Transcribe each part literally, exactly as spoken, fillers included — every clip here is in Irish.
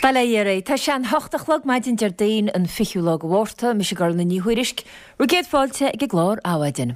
Baléire tá sean hochtachlog maidin Jardín an fichiúlog bhórta mis gur na níhuiirisk, rugéad fáilte ag glár áhaidin.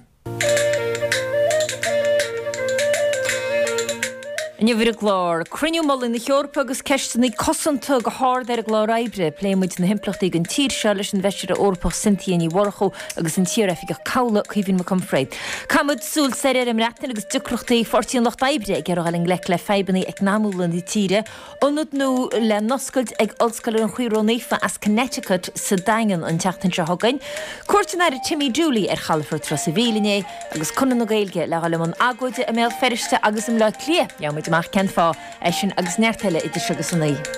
Ní bhir glár, cruniú mal in na Heorpa agus ceistena cosanta go háir ar a glár aibre, pléimid na himplachtaí an tír se leis an bheisir a orpach sintíí warcho agus an tír efig a cawla chuhín me com freid. Camud súl séir am reachtain agus ducrochtaí fortíon locht aibre ag ar aling lech le feibannaí ag námúlan í tíre, onad nó le noscailt ag olscail an chuiró néfa as Connecticut sa daingan an teachtain se hogain. Cuirtin ar Timmy Dooley ar chalafar tros a bhíliné agus cunan na gailge le galamon agóide a méil feriste agus am le clia. Amach cen fá é sin agus neirteile idir segus an í.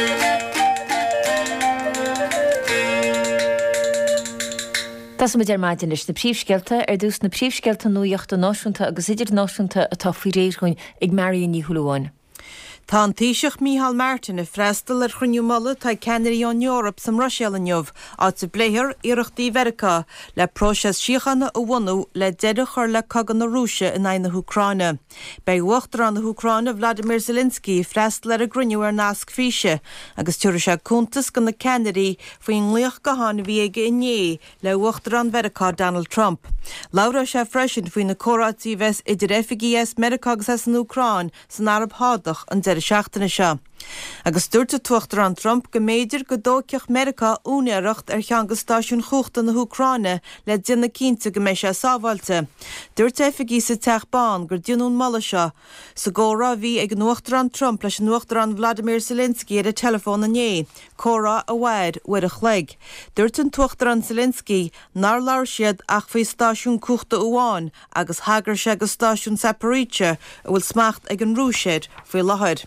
Tás mu ar maidin leis na príomhsceilta ar dús na príomhsceilta nuíochta náisiúnta agus idir náisiúnta atá faoi réirchuin ag Marion ní Thuailháin. Tá an Taoiseach Micheál Martin a freistal ar chruinniú molla tá ceannairí an Eorp sam Roiséal inniuh áit sa bléithir iarachtaí Mheiriceá le próses síochanna a bhunú le deireadh chuir le cogadh na Rúise in aghaidh na Úcráine. Beidh uachtar an na Úcráine Vladimir Zelensky freistal ar a gruniú ar nasc físe agus tuair sé cúntas go na ceannairí faoin nglaoch go hána bhí aige inné le uachtar an Mheiriceá Donald Trump. Laura sé freisin faoin na córátaí bheits idir F G S Mheiriceá agus as an Úcráin san Arab hádach an deir seachtainna seo. Agus dúirta tuachtar an Trump go méidir go dóceach Mheiriceá únéireacht ar cheangas stáisiún chuachta na Úcráine le dina cínta go méid sé sábhailte. Dúirta F G sa teachbán gur dionún mala seo. Sa górá bhí ag nuachtar an Trump leis nuachtar an Vladimir Zelensky ar a telefón ané, córá a bhaid uair a chleig. Dúirtan tuachtar an Zelensky nar leir siad ach faoi stáisiún cuachta uáin agus hagar sé go stáisiún Zaporizhzhia a bhfuil smacht ag an rúisiid faoi láthair.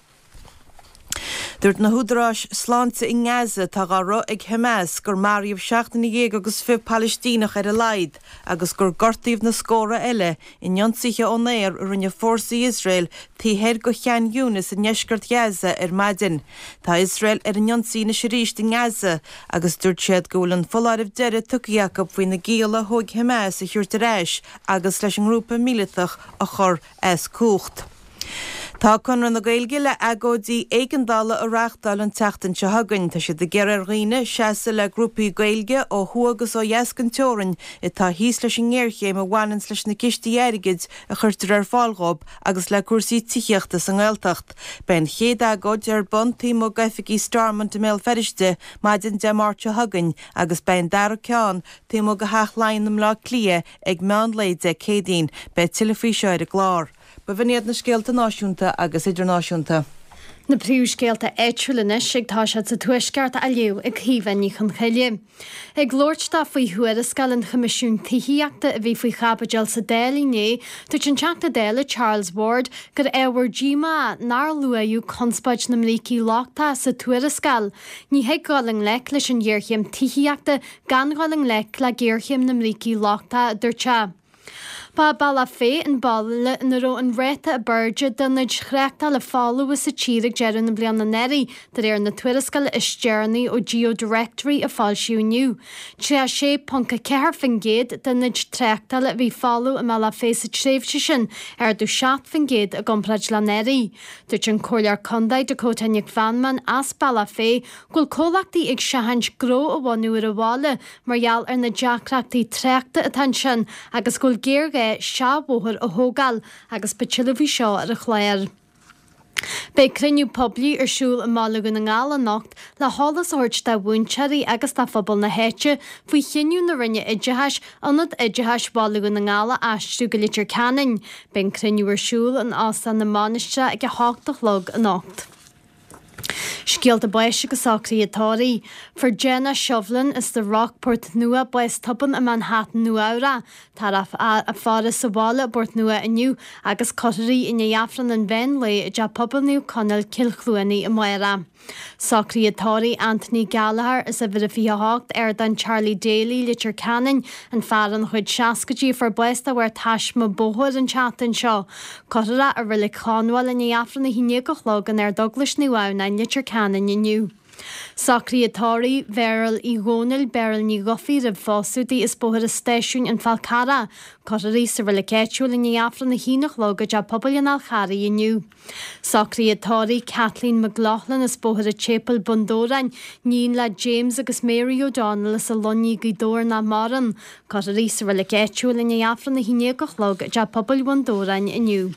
Dúirt na húdarás sláinte i Gaza tá gá ag Hamas gur maríomh seachtainna dhéag agus fibh Palestínach ar a laid agus gur gortaíomh na scóra eile in ionsaithe ón éir ar rinne fórsaí Israel tíhéir go chean Eunice in neisgurt Gaza ar maidin. Tá Israel ar an ionsaí na siríist in Gaza agus dúirt siad go bhfuil an foláirmh deire tucaíocha faoin na gíala thug Hamas a thuairt ar ais agus leis an grúpa míleatach a chur as cúcht. Tá chunar na gailge le agóidí éigeandála a reachtáil an teachtain se hagann tá si de geirear riine seasa le grúpaí gailge ó thuagus ó dheascan teorann i tá híos leis an ggéirchéim a bhhainans leis na cistí airigid a chuirtar ar fáilghób agus le cuasaí tíochta san Gaeltacht. Ben chéad agóid ar buntaí mo gaificí Starmont a méil feriste maidin de máirte hagann agus ben dar ceán tí mo go heach láinam lá clia ag meán leide cédín be tilafí seoir a glár. Ba bhíad na scéalta náisiúnta agus idirnáisiúnta. Na príomhscéalta éitiúlanis ag tá sé sa tuaisceart a liú ag híhaní chun chaile. Ag glóirtá faoi thuair a scalan chomisisiún tithíochta a bhí faoi chapadeal sa déalané, tuit an teachta déala Charles Ward gur éhar díma nar luaú conspáid na mlící láchtá sa tuair a scal. Ní heag gáling le leis an dhearchéim tithíochta gan gáling le le ggéirchéim na mlící láchtá a dúirte. Ba balla fé an balle in ró an réta a burge den id chreachta le fáú sa tírig jean na blian na neri, dat ar na Twitterscal is journey ó Geodirectory a fáilisiúniu. Tre a sé panca ceir fin géad den id treachta le bhí fáú a mala fé sa tréfse sin ar dú seat fin géad a gomplaid la neri. Dúirt an cóilear condaid de cótaineag fanman as balla fé gúil cólachtaí ag sehans gró a bhhaú ar a bháile margheall ar na deacrachtaí treachta a tan sin agus gúil géirge seabóthir a thógáil agus betilahí seo ar a chléir. Bei criniú poblí ar siúil a málagan na ngála nacht le hálas áirt de bhúnteirí agus tá phobal na héite faoi chinniú na rinne idehais anad idehais bálagan na ngála aistú go litir canin. Ben criniú ar siúil an ásan na máiste ag a háchtach log a nacht. Scialta baise go sacraí atáí. For Jenna Shovlin is the Rockport nua bues tuban a Manhattan nuaura. Tar a, a, a fara sa bhála bort nua aniu agus cotarí in Iafran an ben le a pobl niu conil cilchluani a moira. Sacraí atáí Anthony Gallagher is a bit of fiahacht ar dan Charlie Daly litir canin an faran chuid seascatí for buesta where tashma bohud an chatan seo. Cotara a rillig conwal in Iafran a hinia go chlog an ar Douglas nuau na litir canin ceanna inniu. Sacríatóirí Veril í ghónal beryl ní gofií rib fósútaí is bóthar a stéisiún an Falcara, coirí sa bhfuil céitiúil in afran na hínach logad a pobl an Alcharí inniu. Sacríatóirí Kathleen McLaughlin is bóthar a Chapel Bundórain, níon le James agus Mary O'Donnell is a loní gidóir na maran, coirí sa bhfuil céitiúil in afran na hínach logad a pobl Bundórain inniu.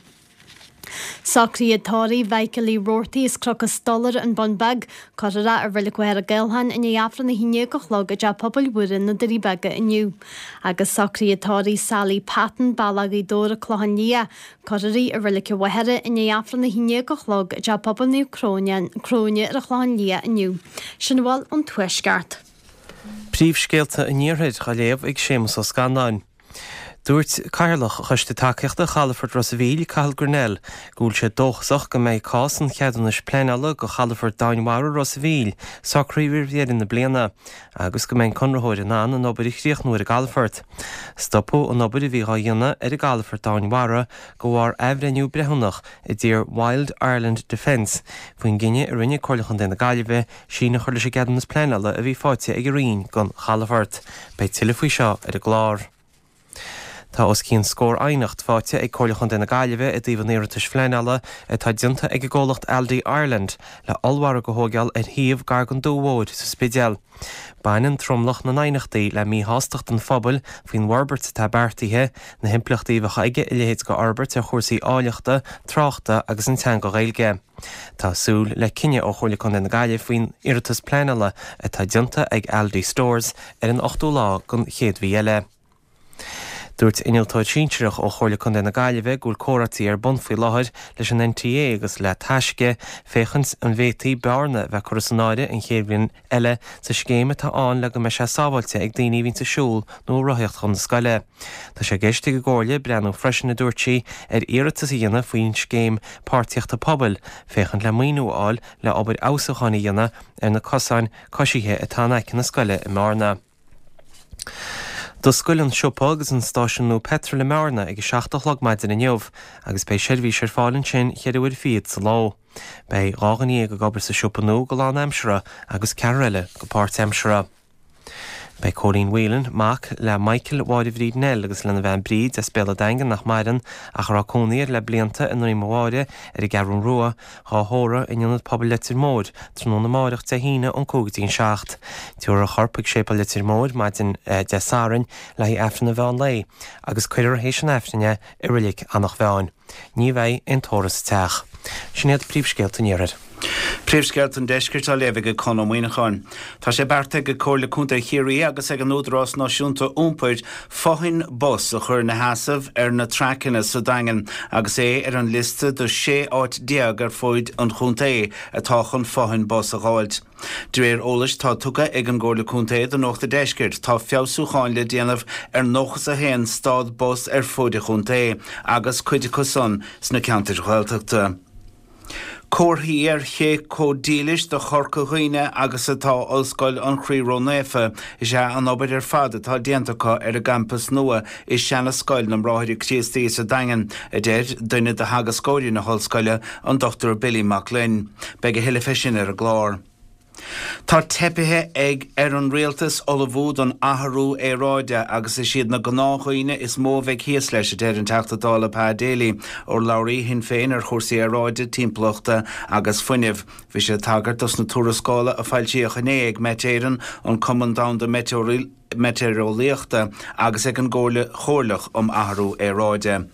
Sacríatóirí Michael Rorty is crocas dollar an Bunbag, corra ar bhfuil cuair a gailhan in afran na híine go chlogad a pobl wurin na dirí baga inniu. Agus sacríatóirí Sally Patton balagaí dóra clohannia, corraí ar bhfuil cu wahere in afran na híine go chlogad a pobl ní cróne ar a clohannia inniu. Sin bhil an tuisgart. Príomh scéalta in níorthaid chaléamh ag sémas ó Scanáin. Dúirt Cairlach chuiste takeíochta Chalaford Rosavíl Cathal Gurnell, gúil sé dóchsach go méid cásan cheadanis pléanala go Chalaford Dainmhara Rosavíl, sacríomhir bhéidir na bliana, agus go méid conrathóir an an an obair chríoch nuair a Galford. Stopú an obair bhí á dhéanana ar a Galford Dainmhara go bhhar eibhreiniú brethúnach i dtír Wild Ireland Defence, faoin gine a rinne coirlachan den na Gaillimhe sína chuir leis a geadanas pléanala a bhí fáite ag rion gon Chalaford, bei tuile faoi seo ar a glár. Tá os cín scór ainacht fáte ag coirlachan den na Gaillimhe a dtíobh néiritas fleanala a tá dinta ag ggólacht L D Ireland le allhhar go hógeal ar thaobh gar gan dóhóid sa spideal. Bainan tromlach na nainachtaí le mí hástacht an phobal faoin Warbert tá beartaithe na himplachtaí bheith aige i lehéad go Arbert a chósaí áileachta, tráchta agus an tean go réilge. Tá súil le cinne ó coirlachan den na Gaillimhe faoin iiritas pléanala a tá dinta ag L D Stores ar an ochtú lá gon chéadmhí eile. Dúirt iniltáid sínseach ó chorlachan den na Gaillimhe gúil córatí ar bun faoi láthir leis an N T A agus le taisce féchans an bhétaí bearna bheith chorasanáide an chéadmhíonn eile sa scéime tá an le go me sé sábhailte ag daoine vín sa siúl nó rothaíocht chun na scaile. Tá sé géiste go gáirle breanú freisin na dúirtí ar iiritas a dhéanana faoin scéim páirtíochta pobal féchan le maoinúáil le obair ásachaí dhéanana ar na cosáin cosíthe atá aici na scaile i Marna. Do scoill an siopa agus an stáisiúnú Petra le Marna ag seachtach lag maidin in neamh, agus bei seirbhí ar fáilinn sin cheadúir fiad sa lá. Bei ráganí go gobar sa siopanú go lán aimsere agus ceile go páirt aimsere. Bei Coleen Whelan, Mac le Michael Wádivríd Nell agus lena bhean bríd a spéla daingan nach maidan ach rácóníir le blianta in nuí máide ar i garún rua há hóra in ionad pobl letir mód trú na máireach de híine an cógatín seacht. Túair a chorpaigh sépa letir mód maidin de sárin le hí efna bhean lei, agus cuidir hééis an efnaine i rilik annach bheáin. Ní bheith in tóras teach. Sinnéad príomhscéalta níorad. Príomhscéalt an deiscirt a léibh go conmhaoineáin. Tá sé bearta go cóirlaúnta chiaí agus ag an údrás náisiúnta úmpaid fáin bus a chur na hasamh ar na trachanna sa dagan agus é ar an liste do sé áit diaag ar fóid an chúnta é atáchan fáin bus a gáilt. Dréir ólas tá tuga ag an gcóirlaúnta é don nóchta deiscirt tá feabhsúcháin le déanamh ar nóchas a héan stád bus ar fóide chúnta é agus chuide cosan sna ceantar ghailteachta. Córthaí ar ché códílis do chorca chuoine agus atá ollscoil an chríomhró néfa is sé an obair ar fada tá déantacha ar a campus nua is seanna scoil na mráthairí Críostaí sa dagan a déir duine de hagas scóirí na hallscoile an Doctor Billy McLean, beag a hiile fesin ar a glár. Tá tepithe ag ar an rialtas olahúd an athrú éráide agus is siad na gnáchaoine is mó bheith híos leis a déir an teachtadála pá déala ó labhraí hin féin ar chórsaí éráide timplachta agus funineh. Bhí sé tagart os na túrascála a fáiltíocha néag metéireann an commandant de meteorolaíochta agus ag an ggóla chomhlach um athrú éráide.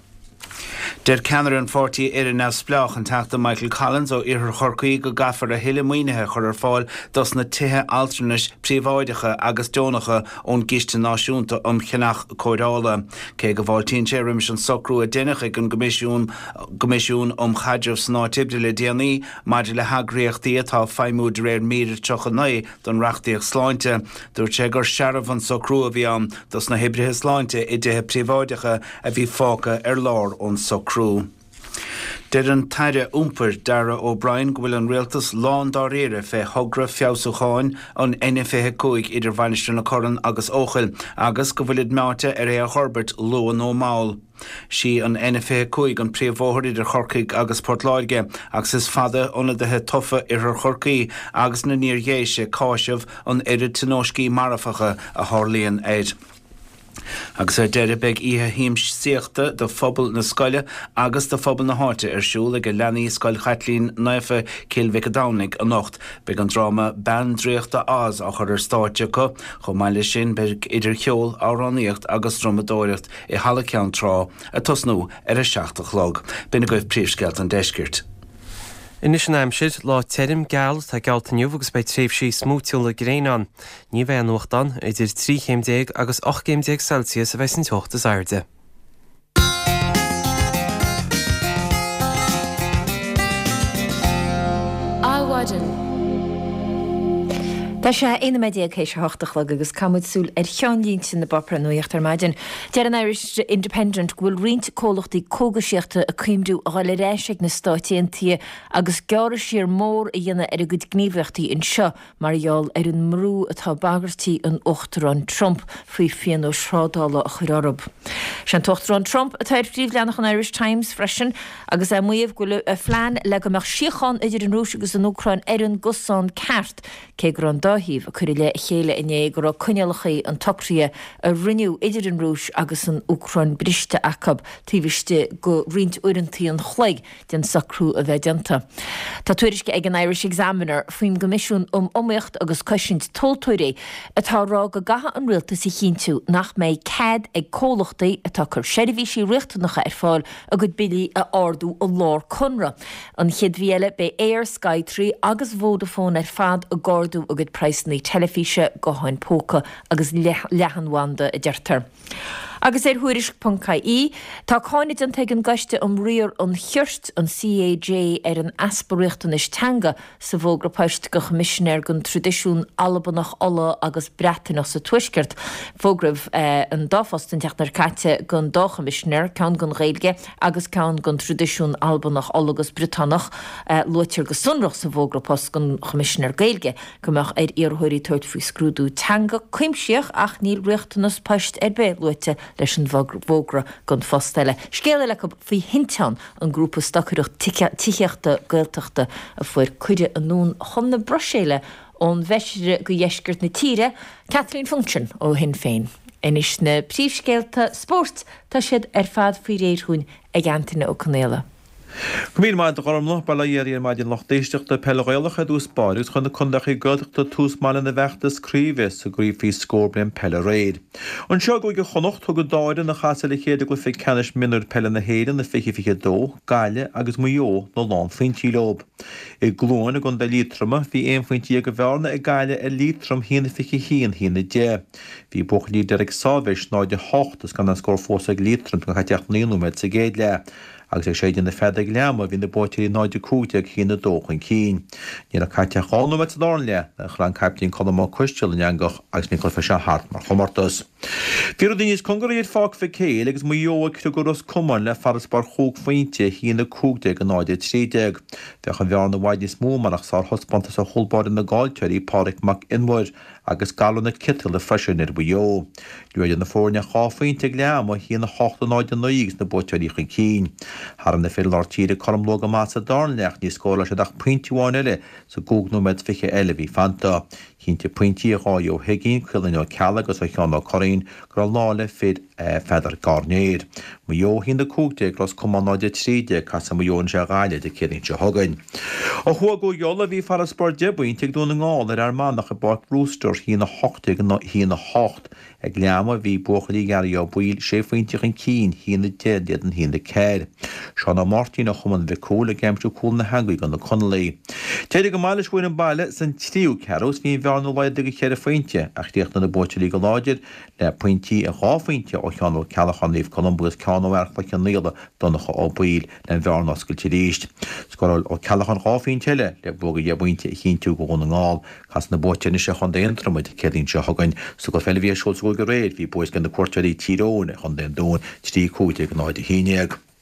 Der ceanar an forty ar an splach an teachta Michael Collins ó iarthar chorcaí go gafar a hiile muoinethe chur ar fáil dos na tithe altranis príomháidecha agus dónacha ón giste náisiúnta um cheannach cóidála. Cé go bháltíonn sé rimis an socrú a dénach ag an gomisiún gomisiún um chaidirh san áitibde le déanaí maidir le hagraíochtaí atá feimú de réir mír trochanáid don reachtaíoch sláinte. Dúirt sé gur searamh an socrú a bhí an dos na hibrithe sláinte i dtithe príomháidecha a bhí fáca ar lár ón socrú. Deir an taire úmper Dara O'Brien go bhfuil an rialtas lán dá réire fé thugra feabhsúcháin an N F A cúig idir bhainisteoir na Corran agus Óchail, agus go bhfuil máte ar é a Herbert Loan ó Máil. Si an N F A cúig an príomhóthir idir Chorcaigh agus Portláirge, agus is fada ionadaithe tofa ar Chorcaí agus na níorgéise cáisih an irid tónóiscí marafacha a Thorlaíonn éid. Agus ar deire beag ihe híims síochta do phobal na scoile agus do phobal na háte ar siúil ag leanaí scoil Chaitlín Naofa Cilmhic a Dominic a nocht beag an dráma bandríochta as a chur ar státe go chu maiile sin beag idir cheol áráníocht agus dromadóireacht i hala ceann trá a tosnú ar a seachtach log. Bina goibh príomhsceilt an deiscirt. Inis an aimsid lá terim geall tá gealtaniuh agus bei tréimh sí smútiúla gréán. Ní bheith an nuachtan idir trí chéimdéag agus och chéimdéag Celsius a bheith sin teachtas airde. Áhaidan. Tá sé ina médiaag chééis hochtach le agus camúdsúil ar cheanlín sin na bopra nuocht ar maidin. Dear an Irish Independent bhfuil rint cólachtaí cógasíochta a cuimdú a gáil réiseach na stáitiantí agus geara siar mór a dhéanana ar a go gníomhachtaí in seo marall ar an mrú atá bagartí an Uachtarán Trump faoi fion ó srádála a chuir Arab. Sean Uachtarán Trump a tair príomhleannach an Irish Times freisin agus é muomh goile a phlean le go meach siochan idir an Rúis agus an Ucrain ar an gusán ceart cé gur an dáhíh a chuir le chéile iné gur cuinealachaí an tocria a riniú idir an Rúis agus an Ucrain briste acab tíhiste go rint uirantaí an chleig den sacrú a bheith dianta. Tá tuairisce ag an Irish Examiner faoim gomisisiún um omíocht agus cosint tóiltóirí atá rá go gatha an rialtas i chinú nach méid cad ag cólachtaí atá chur séidirhí sí riachtannacha ar fáil a go bilí a ardú ó lár conra. An chiadmhéile be Air, Sky trí agus Vodafone ar fad a gardú a go preisnaí telefíse go háin póca agus lehanhanda a deirtar. Agus er thuirisk punt K I, tá cáinid an teag an gaiste an rior an chirt an C A J ar an asparíocht an istanga sa bhógra páist go commissionéir gon tradiisiún albanach alla agus bretain sa tuisgurt. Fógrah uh, an dáfast an teachnar caite gon dá commissionéir ceann gon réilge agus ceann gon tradiisiún albanach alla agus Britannach uh, luitir go sunrach sa bhógra páist gon commissionéir gailge gomach ar iarthóirí tuairt faoi scrúdú tanga cuimseach ach níl riachtanas páist ar be luite leis an bhógra gon fostelle. Scéile le go faoi hinteán an grúpa stacuireach ticheachta gailteachta a fuair cuide an nún chun na broséile ón bheisire go dhéisgurt na tíre, Kathleen Function ó hin féin. Inis na príomhscéalta sport tá siad ar fad faoi réirthún ag antainna ó Canéla. Cumín maint a chormlach bala éiríon maidin lech déisteachta pellagéalacha dús báús chun na condachaí godaachta tús mála na bheachtas críomhis a gríomh fí scórbrin pelle réid. An seo go go chonocht thu go dáire na chaasa le chéad go fé cenis minúr pelle na héidir na fichi fiche dó, gaile agus muo nó lán faointí lob. I glóin a gon de lítrama hí éon faointí go bhena i gaile a lítram hína fichi híon hína dé. Bhí buchlí deireg sábheis náide hochttas gan an scór fósa lítram go chaiteach níúmed sa géad le. agus ag séidir na fedag leama hín na bóitirí náide cúteag hína dóchan cín. Ní a caiite cháú me dáin le na chlan captain colmá cuisteil in angach agus mí chlufa se hart mar chomartas. Fíú daníos conguríad fág fe céil agus muo cruguras cuman le farasbar chúg faointe hína cúteag an náide trídeag. Fech an bhear na bhaidís mó marach sá hospantas a holbáir na gáilteirí páric mac inmhair agus galna kittil le freisinir buo. Luidir na fórne cháfaointe leama hína hochtta náide naígus na bóitiríchan cín. Har an na fé látíre chomlóga más a darnleach ní scóla se ach pointúáin eile sa gúgnú med fiche eile bhí fanta. Hínte pointí aáo heginn chuilin ó ceala agus a cheanna choín gur lále fid fedar garnéir. Muo hín na cúgte gros cumáide tríide cas sa muón se gáile de céirn se thugain. A thua go jola bhí far sport debuin te dúna ngáil ar armánach a bar brúster hína hochta hína hocht ag leama bhí buchaí garí ó buil sé faointeach an cín hína déad an hína céir. Seánna Martin a chuman bheith cóla gemsú cúil na hangaí gan na conlaí. Téidir go máile shuioin an baile san tríú ceros hí bhearna leid go chéir faointe ach tíochtna na bóitirí go láidir le pointí a gáfaointe ó cheanú cealachanníomh Columbus ceanhharchla an níla donnacha ó buil le bhearna oscailte ríist. Scoil ó cealachan gáfaointeile le bóga dhébuinte chinú go gona ngáil chas na bóiteine se chun déontramuid céirn se thugain so go fellhí seolsú go réad hí buis gan na cuairteirí tíróna chun den dún trí cúte go náide híineag.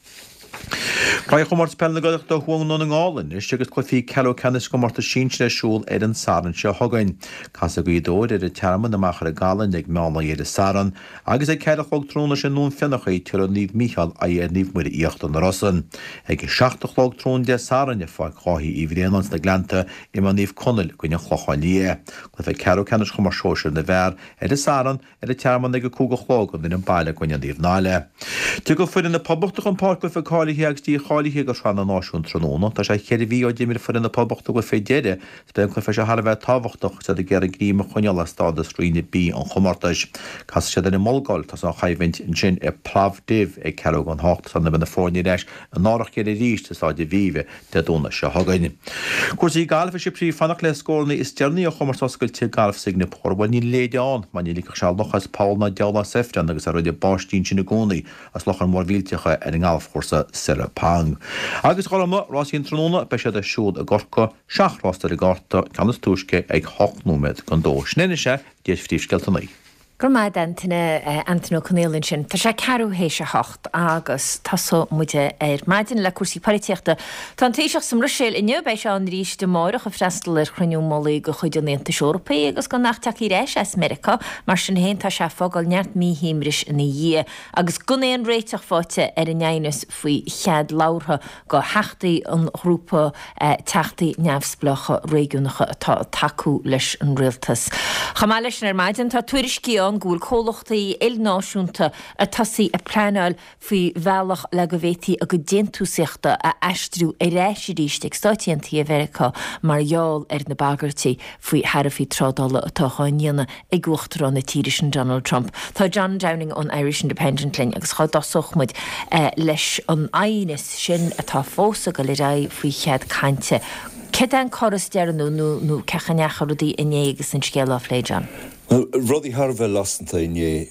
Cai chumart pena godach do chuang nó an gáin, is sigus chlufií ceú cenis go marta sin le siúil ar an saran seo thugain. Casa go dóir ar a tearman amachar a galan ag mána iad a saran, agus ag cead chlog tróna sin nún fennachaí tuar an níomh Michael a ar níomh muir íocht an Rossan. Ag seachtach chlog trón de saran a fáil chláí í bhréanans na glanta i man níomh conil goine chlochain lí. Chlufa ceú cenis chumar sóisiir na bhar ar a saran ar a tearman ag a cúga chlog an in baile goine níomh náile. Tu go fuidir na poblbachta an páircla fa cáilí agus tí cháilí go seanna náisiún tróna, tá sé chéir bhí ó d fuin na poblbachta go fé déide, spe chu fe se har bheith táhachtach sa ggéar a gríime chuneala stáda stríine bí an chomartais. Cas sé den molgáil tá an chaimhaint in sin i plavdih ag ceú an hácht sanna bena fórní leis an nárach chéir ríiste sáide bhíve de dúna se hagaine. Cuasaí galfa sé prí fannach le scóna is dearnaí a chomartáscail tí galf signa pórbhain ní léideán, man ní lícha seall nochas Paulna deala sefran agus a roiide bástín sin na gcónaí as lochan mór bhíltecha ar an gáalf chósa sira pang. Agus cholamma rásíon tróna be sé a siúd a gorcha seaachrásta a gáta canas túisce ag hochnúmed gan dó. Snenne sé déad ftíomsgeltannaí. Gur maid antainna Antonio Cornélinn sin, tá sé cearú hééis se hocht agus tasó muide ar maidin le cuasí paríteachta. Tá téiseach sam rusil inne bei se an ríis de máireach a freistal ar chruinú mólaí go chuid an Aontas Eorpaí agus go nachteach í réis as America, mar sin héin tá se fágáil neart mí híimris in dhé, agus gunnéon réiteach fáte ar an neannas faoi chead láirtha go heachtaí an grúpa teachtaí neamhsblacha réúnacha atá taú leis an rialtas. Chamá leis ar maidin tá tuairiscí an gúil cólachtaí ilnáisiúnta a tasaí a pleáil faoi bhealach le go bhhétaí a go déantúsaachta a eistrú i réisi ríiste stáitiantí America margheall ar na bagartí faoi Harafí trádála atá cháinna ag gcuachtar na tíiri sin Donald Trump. Tá John Downing an Irish Independent Linn agus chá dasochmuid leis an aonas sin atá fósa go le ra faoi chead cainte. Cé an choras dearnú nó cechanneachar rudí iné agus an scéal á léidean. Well, Roddy Harvey lasanta inné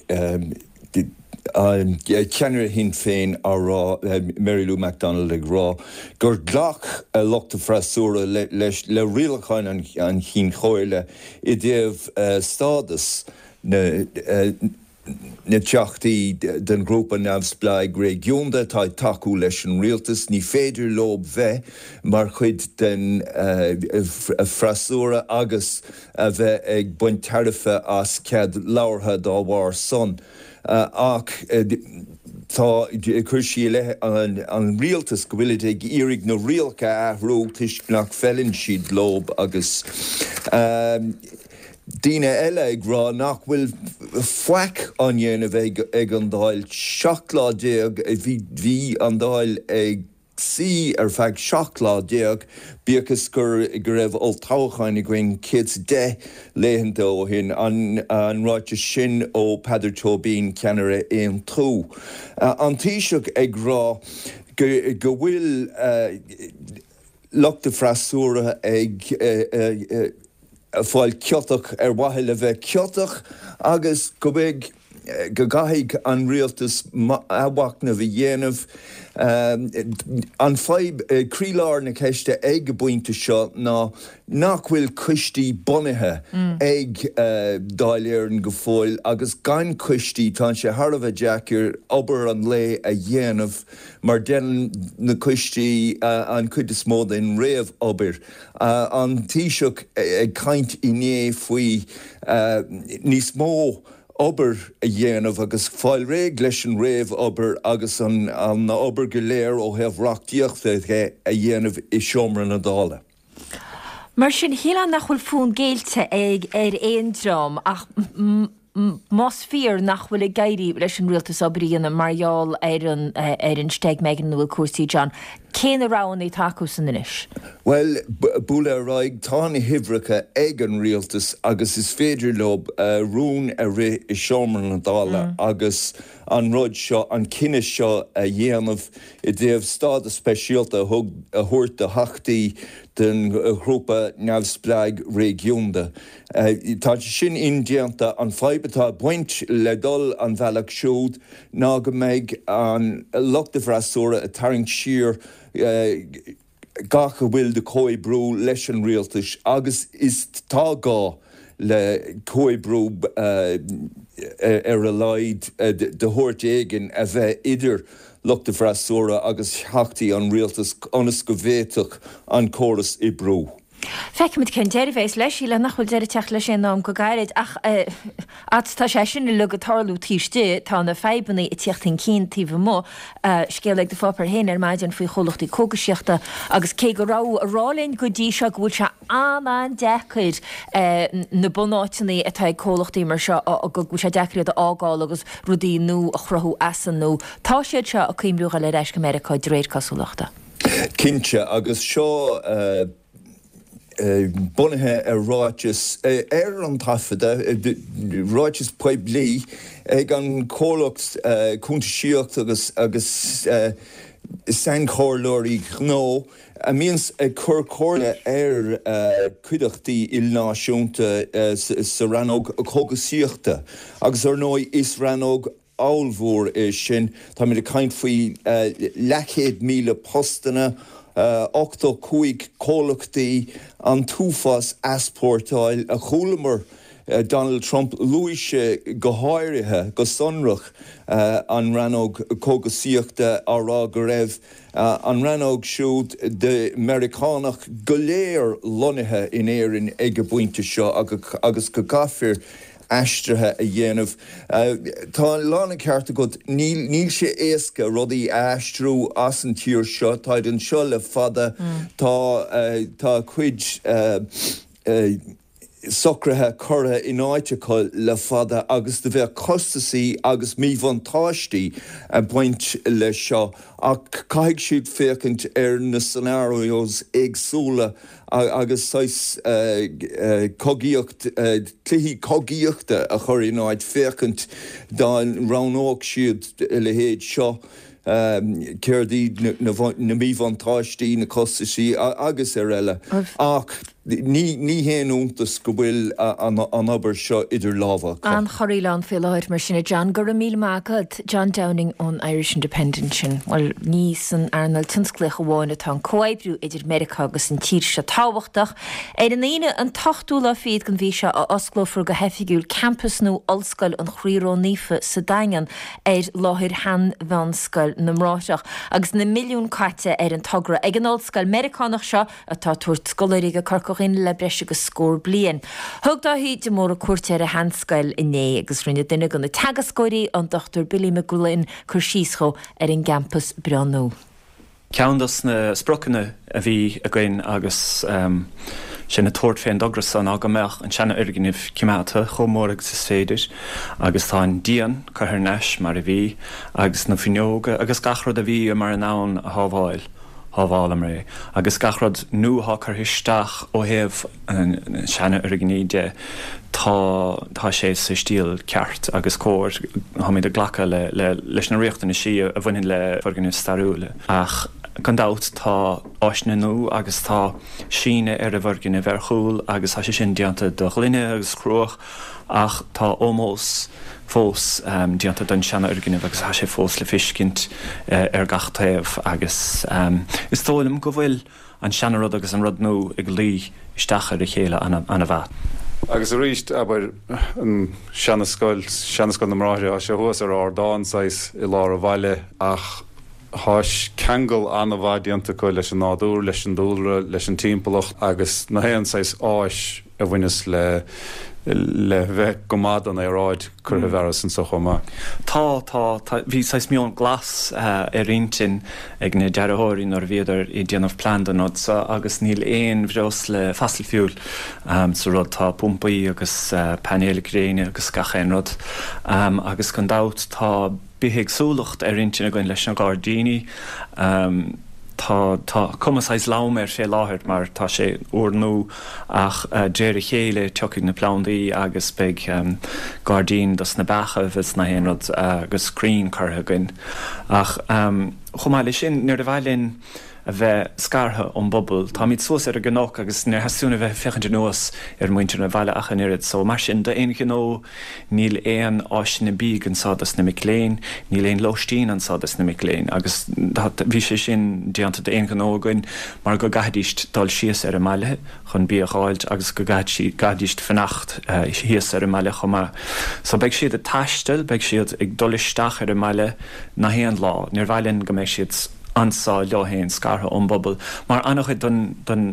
ceanir hin féin a rá Mary Lou MacDonald ag rá gur ghlach a lochta freisúra leis le rialacháin an chin choile i dtéobh stádas na na teachtaí den grúpa neamhsblaig régiúnta tá taú leis an rialtas ní féidir lob bheith mar chuid den freisúra agus a bheith ag buin tarifa as cead láirtha dá bhhar son. Ach tá chuirsí le an rialtas go bhfuil ag iarraigh na rialcha athrú tuiscnach felinn siad lob agus Dína eile ag rá nach bhfuil foic an dhéanamh ag an dáil seachlá déag bhí an dáil ag sí ar feadh seachlá déag bíochas gur go raibh ó táchain i gcuin kids de léhananta ó hin an ráite sin ó Peadar Tóibín ceanara éon trú. An taoiseach ag rá go bhfuil lochta freisúra ag a fáil ceotach ar wathil a bheith ceotach agus go big go gaigh an rialtas abhaachna bhí dhéanamh an feib críláir na ceiste ag go buinte seo ná nach bhfuil cuistí bonithe ag dáiléireann go fóil agus gan cuistí tá sé tharbh deacair obair an lé a dhéanamh mar den na cuistí an chuid is mód in réamh obair. An taoiseach ag caint inné faoi níos mó obair a dhéanamh agus fáil réig leis an réamh obair agus an na obair go léir ó heamhreachtaíochta a dhéanamh i seomra na dála. Mar sin hílan nach bhfuil fún géilte ag ar éon drám ach más fíor nach bhfuil gaiirí leis an rialtas obaíonna margheall ar an ar an steig megan bhfuil cuasaí John. Cén a rán é taú san inis? Well, bula raig tána hibhreacha ag an rialtas agus is féidir lob rún a ré i seomra na dála agus an rud seo an cinenne seo a dhéanamh i dtéobh stáda speisialta a thuirt a heachtaí den grúpa neamhsblaig régiúnta. Tá sin indianta an feibbetá buint le dul an bhealach siúd ná go méid an lochta freisúra a taring siar gacha bhfuil de cóibrú leis an rialtas agus is tá gá le cóibrú ar a leid de thuirt éigean a bheith idir lucht a bhrasúra agus theachtaí an rialtas onas go bhéiteach an choras i brú. Feic mit cén déirhééis leis í le nachfuil deir teach lei sin ná go gaiid ach at tá sé sin le go tarlú tíiste tá na febanna i tíochttaí cín tíh mó scéala de fápar héin ar maidin faoi cholachtaí cógaisiachta agus cé go rá rálainn go dtí se go bhfuil se anán decaid na bunáitaí atá cólachtaí mar seo go bhfuil sé decriad ágáil agus rudí nó a chrothú asan nó tá siad se a chuimbrúcha le reis go Americáid réir cosúlachta. Cinse agus seo bunathe ar ráitis ar an tafada ráitis poib lí ag an cólacht cúnta síocht agus agus san chóirlóirí ghnó a míons ag chur cóirle ar cuidachtaí ilnáisiúnta sa ranóg cógasíochta agus ar nó is ranóg áilmhór é sin tá mé a caint faoi lechéad míle postanna ochta chuig cólachtaí an túfas aspórtáil a chúlamar uh, Donald Trump luise go háirithe go sonrach uh, an ranóg cógasíochta árá go raibh uh, an ranóg siúd de Americánach go léir lonithe in éireann ag go buinte seo agus, agus go gafir aistrithe a dhéanamh. Uh, tá lána cearta go níl, níl sé éasca rudaí aistrú as an tír seo, tá an seo le fada, mm. tá, uh, tá cuid uh, uh, socrathe chutha in áiteáil le fada agus de bheith costasaí agus míbhantáistí a buint le seo ach caiig siad fécint ar na scenarios agsúla agus sais uh, uh, cogíocht, uh, cluichí cogíochta a chur in áid fécint dá ránóg siad le héad seo céirdí na míbhantáistí na costasaí agus ar eile ach ní ní héanúntas go bhfuil an obair seo idir lábha. An choiríán fé láir mar sinna John go mí mágad John Downing ón Irish Independent sin bhil ní san Arnold tunscléch bháinna tá coibrú idir America agus an tír se táhachtach é an aine an tachtúla féad gon bhí se a osclófar go hefigiúil campus nó olscoil an chrííró nífa sa daingan ar láthir han bhanscoil na mráiseach agus na milliún caite ar an tugra ag an olscoil Americánach seo atá tuairt scoláirí go carcoch in le breise go scór blian. Thug dá hí de mór a cuairtear a hanscail inné agus rinne duine gan na tagascóirí an Doctor Billy McGullin chur síoscho ar an campus Brno. Ceandas na sprochanna a bhí a gcuin agus um, sin na tuairt féin dogus an agameach an seanna urginnih cimeata chomór agus is féidir agus tá an dían chuthar neis mar a bhí agus na finióga agus gachrad a bhí mar an nán a hábháil. Hábháil am ré. Agus gachrad nuthachar histeach ó héamh an seanna urgníide tá tá sé sa stíl ceart agus cóir haid a ghlacha le, le leis na riochtainna si a bhain le organíh starúla. Ach gan dat tá áisna nó agus tá síne ar a bharginna bharchúil agus tá sé sin dianta do chluine agus cruach ach tá ómós fós um, dianta don seanna urginine agus tá sé fós le fiscint uh, ar gachtaobh agus um, is tólam go bhfuil an seanna rud agus an rud nó ag lí isteachar a chéile an a bheit. Agus a ríist aber an seanascoil seanascoil na mráide a sé thuas ar ardáin sais i lá a bhaile ach Thás ceangal anna bhhaidíanta go leis an nádúr, leis an dúlra, leis an timpplacht agus na héan sais áis a bhainnes le le bheith gomád an éráid chur a bheras an socha má. Tá tá bhí sais mion glas uh, ar rintin ag na dearthóirí nar bhéidir i déanamh plandanod agus níl éon bhreos le fasilfiúil um, so rud tá pumpaí agus uh, panéala gréine agus gachéanrod um, agus gan dat tá bíhéag súlacht ar rintin a goin leis an gádaoine um, Tá tá cumasáis lám ar sé láthairt mar tá sé uair nó ach uh, déir a chéile teoigh na plandaí agus beag um, gádaoin dos na becha bheits na héanrad uh, agus scrín cartha goin ach um, chumáile sin nuair a bhailinn a bheith scartha an bobbal. Tá míid suas ar a gnách agus nar hasúna bheith fechan nuas ar muintear na bhile achan irid, so mar sin de aon gó níl éon áis na bíg an sádas na miléin, níl éon lostíín an sádas na miléin, agus bhí sé sin déanta de aon gnógain mar go gaidíist dal sios ar a meile chun bí a gáilt agus go gaidíist fannacht híos ar a meile chumá. So beag siad a taistil, beag siad ag dolisteach ar a meile na héan lá, níor bhailinn go méid siad ansá lehéin scartha an bobbal. Mar annach don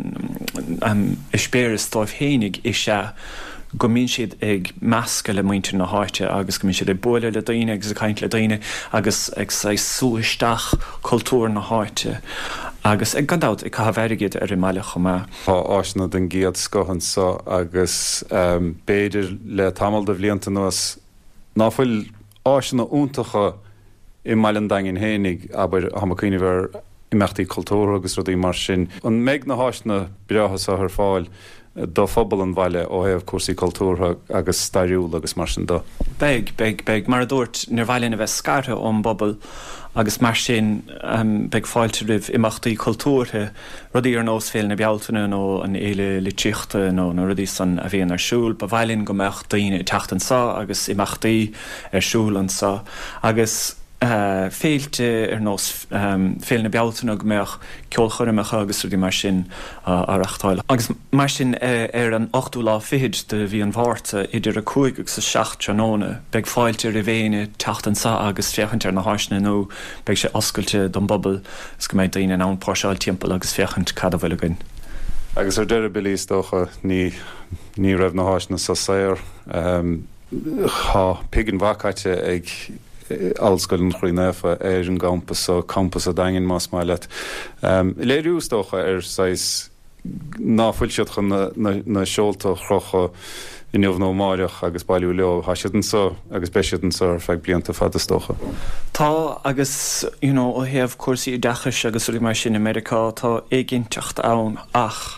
um, ispéras dóibh hénig is se go mín siad ag measca le muintear na háite agus go mín siad ag buile le daine agus a caiint le daine agus ag sa súisteach cultúr na háite. Agus ag gandát ag chahabhharigid ar i meile chumá. Tá áisna den giad scohan sa agus um, béidir le tamil de bhblianta nuas náfuil áisna úntacha i meilin dangin hénig aber hamakíine bhar i mechtaí cultúr agus rudí mar sin. An méid na háisna breachas a th fáil do phobal an bhaile ó héamh cuasaí cultúrtha agus stairiúil agus mar sin do. Beg, beg, beg, mar a dúirt nar bhailinn a bheith scartha ón bobbal agus mar sin um, beg fáilte rih imachtaí cultúrtha rudí ar nós féil na bealtaine nó an éile litíochta nó na rudí san a bhíon ar siúl, ba bhailinn go mecht daoine teachtan sa agus imachtaí ar siúl an sa agus Uh, féilte ar nós um, féil na bealtaine go meach ceolchorimecha agus rudí mar sin uh, ar achtáil. Agus mar sin uh, ar an ochtú lá fiid de bhí an bhharrta idir a cuaig agus sa seacht tróna, beag fáilte ar a bhéine teachtan sa agus féchant ar na háisna nó beag sé oscailte don bobbal gus go méid daoine an páiseáil timpeall agus féchant cad a bhfuil againn. Agus ar deire bilís dócha ní, ní raibh na háisna sa saoir um, há pigan bhacaite ag allscoiln chrínefa ar an gampas so campus a dangin más maiile. Um, Léirústócha ar sais náfuil siad chun na, na, na seolta chrocha inniuh nó máireach agus bailú leo hasiad an so agus beisiad an so ar feag blianta fadastócha. Tá agus you know, ó héamh cuasaí dachas agus rí mar sin America tá éiginteacht ann ach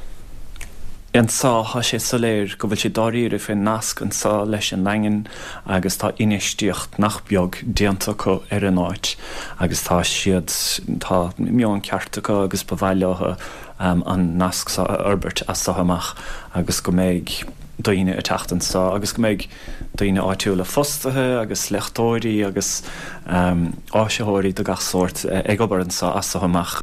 an sá há sé soléir go bhfuil sé dáíir fin nasc an sá leis an langin agus tá inistíocht nach beag déanta go ar an áit agus tá siad tá mion ceartacha agus bhhailotha um, an nasc sa Albert as sahamach agus go méid daoine a teachtan sa agus go méid daoine áitiúla fostathe agus lechtóirí agus um, áisitheoirí do gach sort ag obair an sa as sahamach.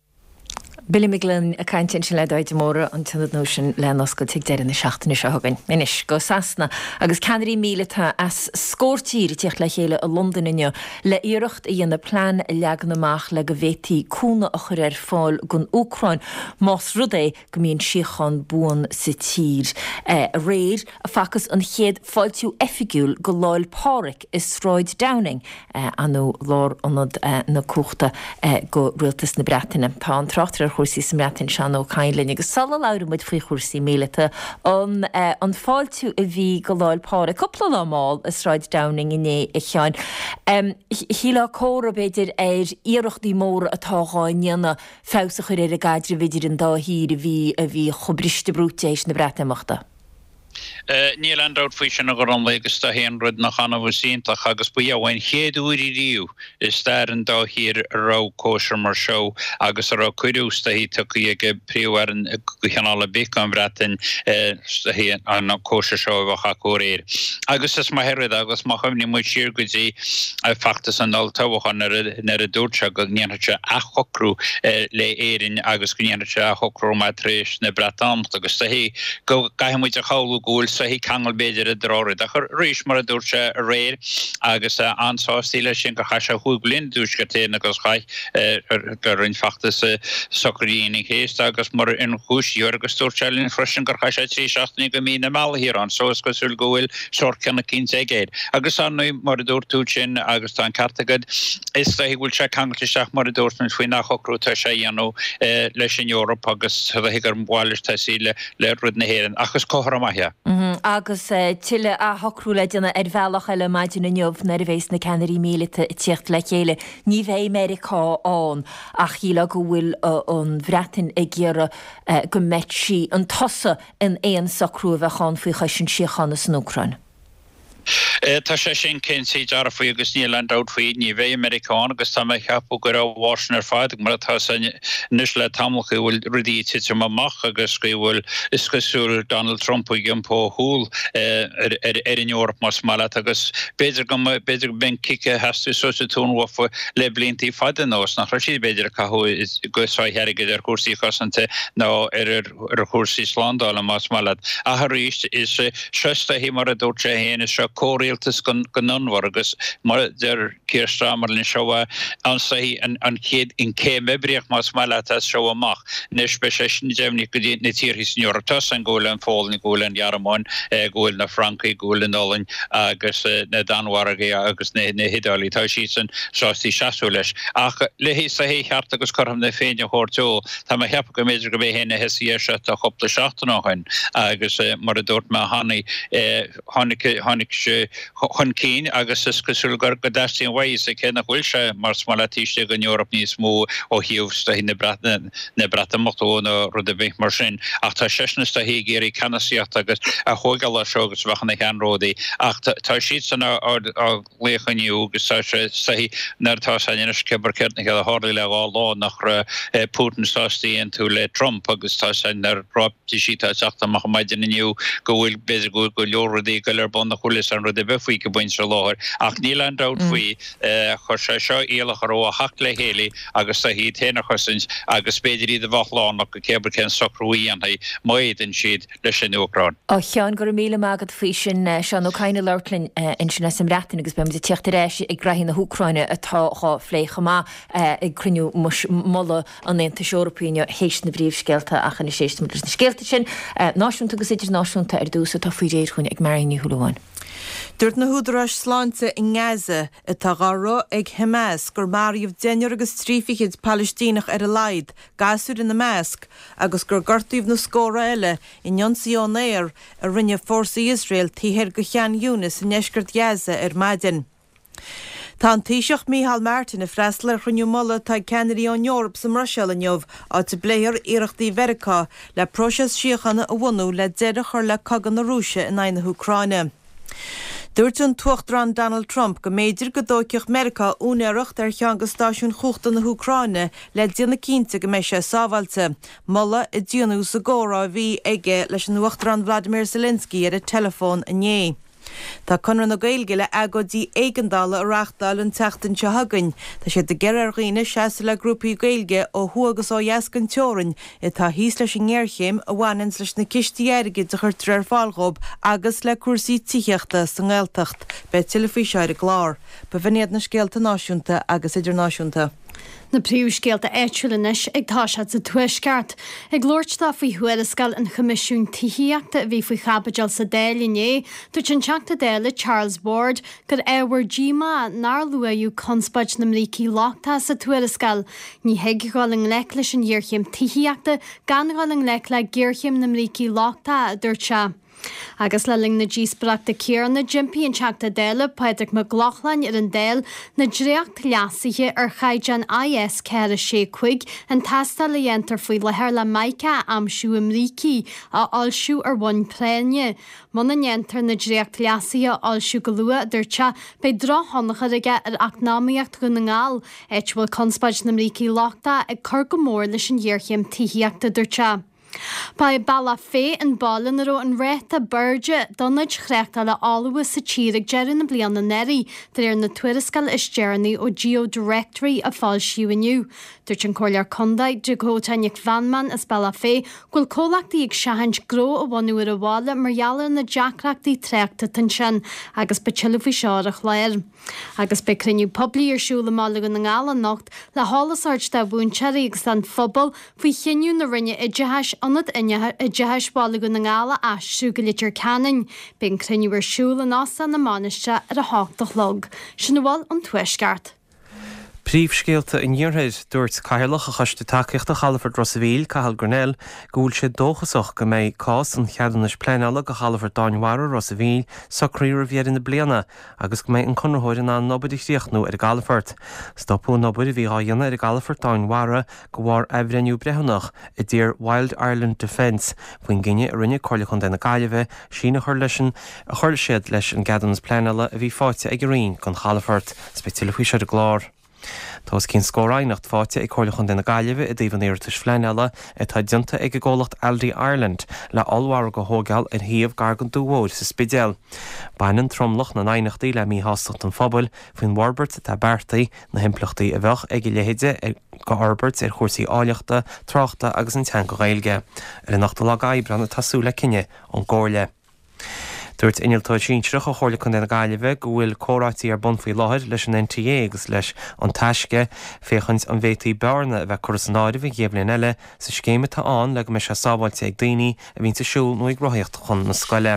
Billy Miglen a caiintin sin le dáid móra an tunad nó sin lenas go tuag deir na seachtainna se hagann. Inis go sasna agus ceanirí míletá as scórtíí tíocht le chéile a Londoninne le iirecht i dhéanana plán leagan amach le go bhétaí cúna a chur ar fáil gon Ucrain más rud é go mbíonn siochan buan sa tír. Uh, réir a facas an chéad fáiltiú effigiúil go láil páric is Sráid Downing uh, anú lár anad uh, na cuachta uh, go rialtas na Breataine. Tá an trachtar chuirsaí sa meatain sean ó cainlinn agus sala láir muid faoi chuirsaí míleta an uh, an fáiltiú a bhí go láil páric coppla lá máil is Sráid Downing inné i cheáin. Um, Híla córa beidir ar iarachtaí móra atá gáinna fésa chuir ar a gaidir viidir an dá hír a bhí a bhí chobriste brútéis na Breataimachta. Uh, Níl an rád faoi sin a go an legus tá héan rud nach anna bhsíntaach agus bu bhhain chéadúí riú is stair an dá hir a rá cóisiir mar seo agus a rá cuiústa hí tuí ag príomhhar an go cheannála bic an bhreatain hí an cóisiir seo bhacha córéir. Agus is mar herid agus má chumní mu siir go dtí factas an dal táhachan nar a dúirte go gnéanate a chocrú le éirin agus go gnéanate a chocrú má tréis na Breataimcht agus tá hí go gaihamid a chaú gúil sa hí cangal beidir a dráid a chur ríis mar a dúirte a réir agus ansátíile sin go chaise chuúglinn dúsca téna agus chaith gur rinn factas socaríí chéist agus mar in chúsí agus dúirtelinn freisin gur chaise trí seachtaí go mína mála hírán so is goúil gohfuil seorcanna cinse géir. Agus anú mar a dúirtú sin agus tá an cartagad is tá híhúil se cangalteach mar a dúirtmin faoi nach chocrú tá sé dhéanú leis in Eorop agus bheit gur bháilir tá síle le rud na héan agus cóhramathe. Mm-hmm. Agus uh, tiile a hocrú le duna ar bhealach eile maidin na neomh na bhééis na ceanirí míleta tíocht le chéile ní bheith Americá an a chiile go bhfuil an bhreatain ag ggéire go meitsí an tosa in éon sacrú a bheitchan faoi chaisin siochanna san Ucrain. Tá sé sin cin sí dear faoi agus níl an dát faoí ní bheith Americán agus tá cheapú gur á bháisnar fáid mar tá nus le tamcha bhfuil rudí tiite amach agus go bhfuil iscasúil Donald Trump gimpó húl ar in Europa mas mala agus beidir go beidir ben kice hasú so tún wafa le blinti faden nos nach rashid beidir cahu is go sai herige der kursi kasante ná er er kursi Island ala mas malad a harist is sjösta himara dorche hene sjo koriltes gon gonvargus mar der kirstramarlin showa an sai an an kid in kemebriach mas malad as showa mach ne special gemni kudit netir his njortas an golen fallen golen yaramon gol na franki golen olin agus na danwarge agus ne ne hidali tashisen sosti shasulesh ach lehi sahi hart agus karham ne fein horto ta ma hep go major go be henne hesier shat a hopla shacht noch hin agus mar dort ma hani hanik hanik hon keen agus skusul gar gadastin ways ken hulsha mar smalatiste gan Europe ni smo o hiufsta hin bratne ne bratta motto no rodebe marshin ach ta sheshna hi geri kanasiat agus a hogala shogus wachne kan rodi ach ta shitsen or lechan you gus sahi nerta sanis keberkert ne hard le lá nach Putin sasti into le Trump agus ta ner prop tishita sakta ma maidin you goil be go go lordi galer bon na hulis an rodebe fui ke boin salor ach niland out fui chosha sho ela charo hakle heli agus ta hi tena chosins agus bedri de wachlán nach keberken sokruí an hai moiden shid leis in Ukraine o chean go míle magad fisin sean ó caiine leirlin in sinna sem retin agus bem de teachtaréis ag grahin na Úcraine atá chá phlécha má ag cruniú molle an enta Européine héis na bríomhscéalta a chana séiste na scéalta sin náisiúnta agus idir náisiúnta ar dúsa tá faoi réir chun ag maríní thuúlaháin. Dúirt na húdarás sláinte in Gaza atá gárá ag Hamas gur maríomh déine agus trífichiid Palestínach ar a laid gasúr in na measc agus gur gortaíomh na scóra eile in Jonsaíon éir a rinne fórsaí Israel tíhéir go chean Eunice in eisgurt Gaza ar maidin. Tá an Taoiseach Micheál Martin a freistal ar chruinniú molla tá Ceannairí Eorp sa Russia inniuh áit bléir iarachtaí Vericá le próiseas síochanna a bhunú le deireadh chur le cogadh na Rúise in aghaidh na Úcraine. Dúirt an tuachtarán Donald Trump go méidir go dóiciach America únéireacht ar cheangas stáisiún chuachta na Úcraine le díonna cínta go méid sé sábhailte. Molla i dtíanú sa ggórá bhí aige leis an uachtarán Vladimir Zelensky ar a telefón inné. Tá conran na Gaeilge le agadí éigeandála a reachtáil an teachtain se hagainn, Tá sé de gear riine seasa le grúpaí Gaeilge ó thuagus ó dheascan teorann i tá híos leis an ggéirchéim a bhhainins leis na cistí airige de chuir tréir fáilgóib agus le cuasaí tíochta san Gaeltacht be tilfaí seir a glár, ba bhíad na scéalta náisiúnta agus idirnáisiúnta. Na príomhscéalta éitiúlanis ag táisiad sa tuaisceart. Ag glóirtá faoi thuairascail an chomisisiún tithaíochta a bhí faoi chabadeal sa déalainné, dúirt an teachta déala Charles Ward gur éhar díma nar luaú conspaid na mrící láchtá sa tuairascail. Ní heig gáling lec leis an dhearchéim tithaíochta gan gáling lec le ggéirchéim na mrící láchtá a dúirt se. Agus le ling na dís brachta céar na jimpí an teachta déile peidir me ghlachlainn ar an déil na dréocht leasaithe ar chaidan I S ceir a sé chuig an tasta le dhéantar faoi lethir le maica amsú amrící a alsú ar bhain pléine. Muna dhéantar na dréocht leasaithe alsú go lua dúirte be dro honnacha aige ar acnáíocht go na ngáil éit bhfuil conspaid na mrící láchta ag chur go mór leis an dhearchéim tithaíochta dúirte. Ba balla fé an ballan aró an réta burge donnaid chreachta le álaha sa tírig jerin na blianna neri dar ar na tuairascail is jearnaí ó Geodirectory a fáil siúiniu. Dúirt an cóilear condaid de gótaineach vanman is balla fé ghfuil cólachtaí ag seahaint gró a bhainú ar a bhála margheallar na deacrachtaí tréachta tan sin agus be tilfaí seárach léir. Agus be criniú poblí ar siúla mála go na ngála nacht le hálasáirt de bhúnsearí agus an phobal faoi chinniú na rinne i dheis anad inne i deheisbála go na ngála asú go litir canin, ben cruniúir siúla nása na máiste ar a háach log. Sin bháil an tuaisceart. Príomhscéalta in Níorthaid dúirt Cathaoirleach a chuiste takeíochta Chalaford Rosavíl Cathal Gurnell gúil sé dóchasach go méid cás an cheadanais pleanála go Chalaford Dáinmhara Rosavíl sa críomh bhéir na bliana agus go méid an conrthóir in an nobadíochtnú ar Galafort. Stopú nobad a bhí áhéanna ar Galafort Dáinmhara go bhhar eibhreiniú brethúnach i dtír Wild Ireland Defence faoin gine a rinne coirlachán den na Gaillimhe sína chuir leis a chuir siad leis an geadanais pleanála a bhí fáite ag rion chun Chalafort speitiúla faoi sead a glár. Tás cinn scóráinnacht fáte ag coirlachán den na Gaillimhe i dtaobh an Iartas Fleanála a tá dianta ag ggólacht Aldi Ireland le allhhar go thógáil ar thaobh gargan dúhóir sa spidéal. Bainan tromlach na nainachtaí le mí hástacht an phobal faoin Warbert tá Bertaí na himplachtaí a bheith ag lehéide go Arbert ar chóirsaí áileachta, tráchta agus an tean go Gaeilge ar an nachta le gaibran na tasú le cinenne an Górle. Dúirt iniltá síntreach a chóirla chun den na Gaillimhe go bhfuil córátaí ar bun faoi láthir leis an N T A agus leis an taisce féchans an bhétaí bearna a bheith churas an áirimh ghéimlíon eile sa scéime tá an le go me se sábhailte ag daoine a bhín sa siúl nó ag rothaíocht chun na scoile.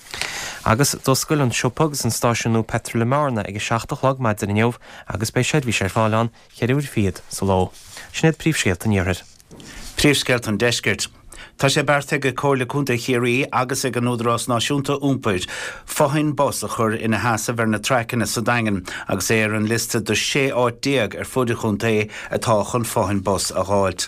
Agus doscail an siopagus an stáisiúnú Petra le Marna ag seachtach maidir inniuh agus bei séad bhí sé fáileán cheadúir fiad sa lá. Sinad príomhscéalta Níorthaid. Príomhscéalta an deiscirt. Tá sé bearta go cóirla cúnta chéirí agus ag an údarrás náisiúnta úmpair fáin bos a chur ina heasa bhar na trecanna sa daingan agus é ar an lista do sé áit déag ar fud chunta atá chun fáin bos a gháilt.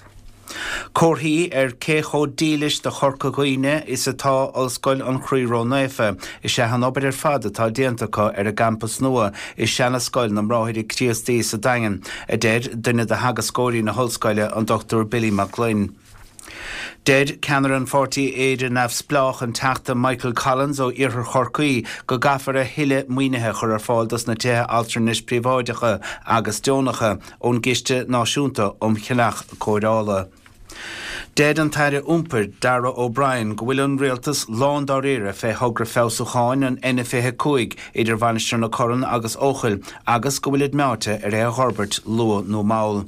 Córthaí ar cé chó dílis de chorca gooine is atá ollscoil an chríoró néfa is sé an obair ar fad atá déantacha ar a campus nua is seanna scoil na mráthairí críostí sa daingan a déir duine de hagascóirí na hallscoile an Doctor Billy McLean. Dead ceanar an forty éidir nefh splách an teachta Michael Collins ó Iarthar Chorcaí go gafar a hiile muoinethe chur ar fáil das na téthe altranis príomháideacha agus dónacha ón giste náisiúnta um cheannach cóidála. Dead an taire úmpair Dara O'Brien go bhfuil an rialtas lán dá réire fé thugra fésúcháin an ina fithe cuaig idir bhainistear na Corran agus óchail agus go bhfuil meáte ar é Herbert Lua nó Maul.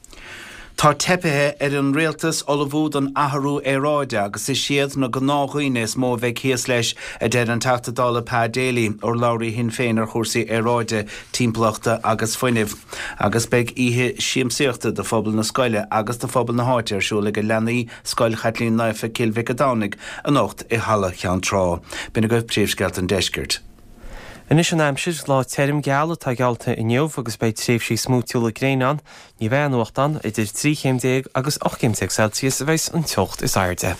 Tá tepethe ar an rialtas olabhúd an athrú éráide agus is siad na gnághine is mó bheith cíos leis a dead an tatadála Pá Daly ó labhraí hin féin ar chóirsaí éráide timplachta agus foiineh agus beidh ihe siamsaíochta de phobal na scoile agus de phobal na háite arsúla go leanaí scoil Chatlín Naifa Kilvic a Dánig an ocht i hala chean trá. Bina go príomhscéalta an deiscirt. Inis an aimsir lá teirm geala tá gealta inniuh agus beid tréimhsí smútiúla gréán, ní bheith nuachtan idir trí chéimdéag agus ocht céimdéag Celsius a bheits an teocht is airde.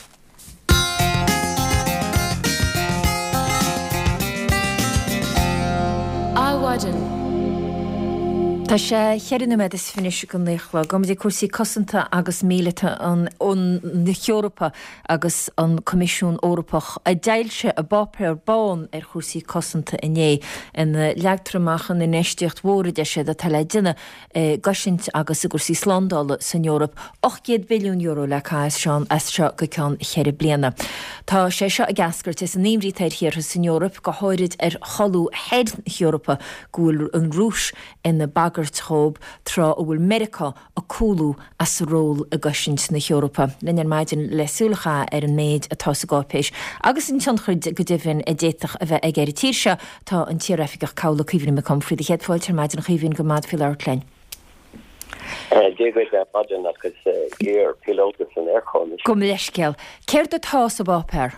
Áhaidan. Tá sé cheanna me is finis go léchla, go dé cuasaí cosanta agus míleta an na Eorpa agus an Comisiún Eorpach a deilse a bapur ar bán ar chusaí cosanta inné in leagtramachchan in éisteocht mhóra sé a tal duine gasint agus a gursaí slandála san Eorp ochcéad billiún euro le cais seán as seo go ceann cheir bliana. Tá sé seo a gascairt is an imrí taid hir san Eorp go háirid ar cholú head Eorpa gúil an rúis in na bagar trób trá ó bhfuil America a cúlú as ról a gasint na Eorpa. Linnear maidin lesúlacha ar an méid atá sa gápéis. Agus in tionchuid go difin a déitach a bheith ag ar tíirse tá an tíreifigach cála cíhrin me comfri de headfáil tar maidin chihín go mad fill airclein. Dégrad maidin agus géir pilotas an aircon. Go leisceal. Céir do tá sa bápéir?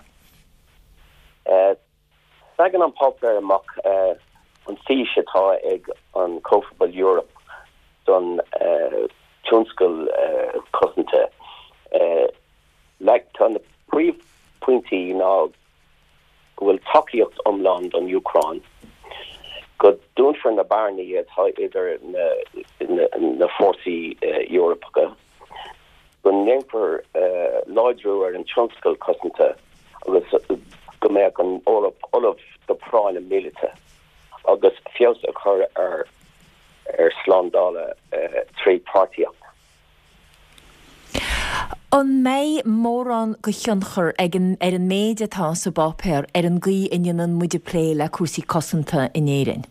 Sagan an pápéir amach an sí setá ag an Cofabal Europe don túnscoil cosanta le tá na príomh pointí ná bhfuil takeíocht omland an Ucrán go dúnfar na barnaí atá idir na fórsaí Eorpacha go néanfar láidrú ar an túnscoil cosanta agus go méid an olaf do práin na mílite agus fios a chur ar ar slandála trí páirtíocht. An mé mór an go tionchar ag an ar an méid atá sa bápéir ar an gí inan an muidir plé le cuasaí cosanta in éireann.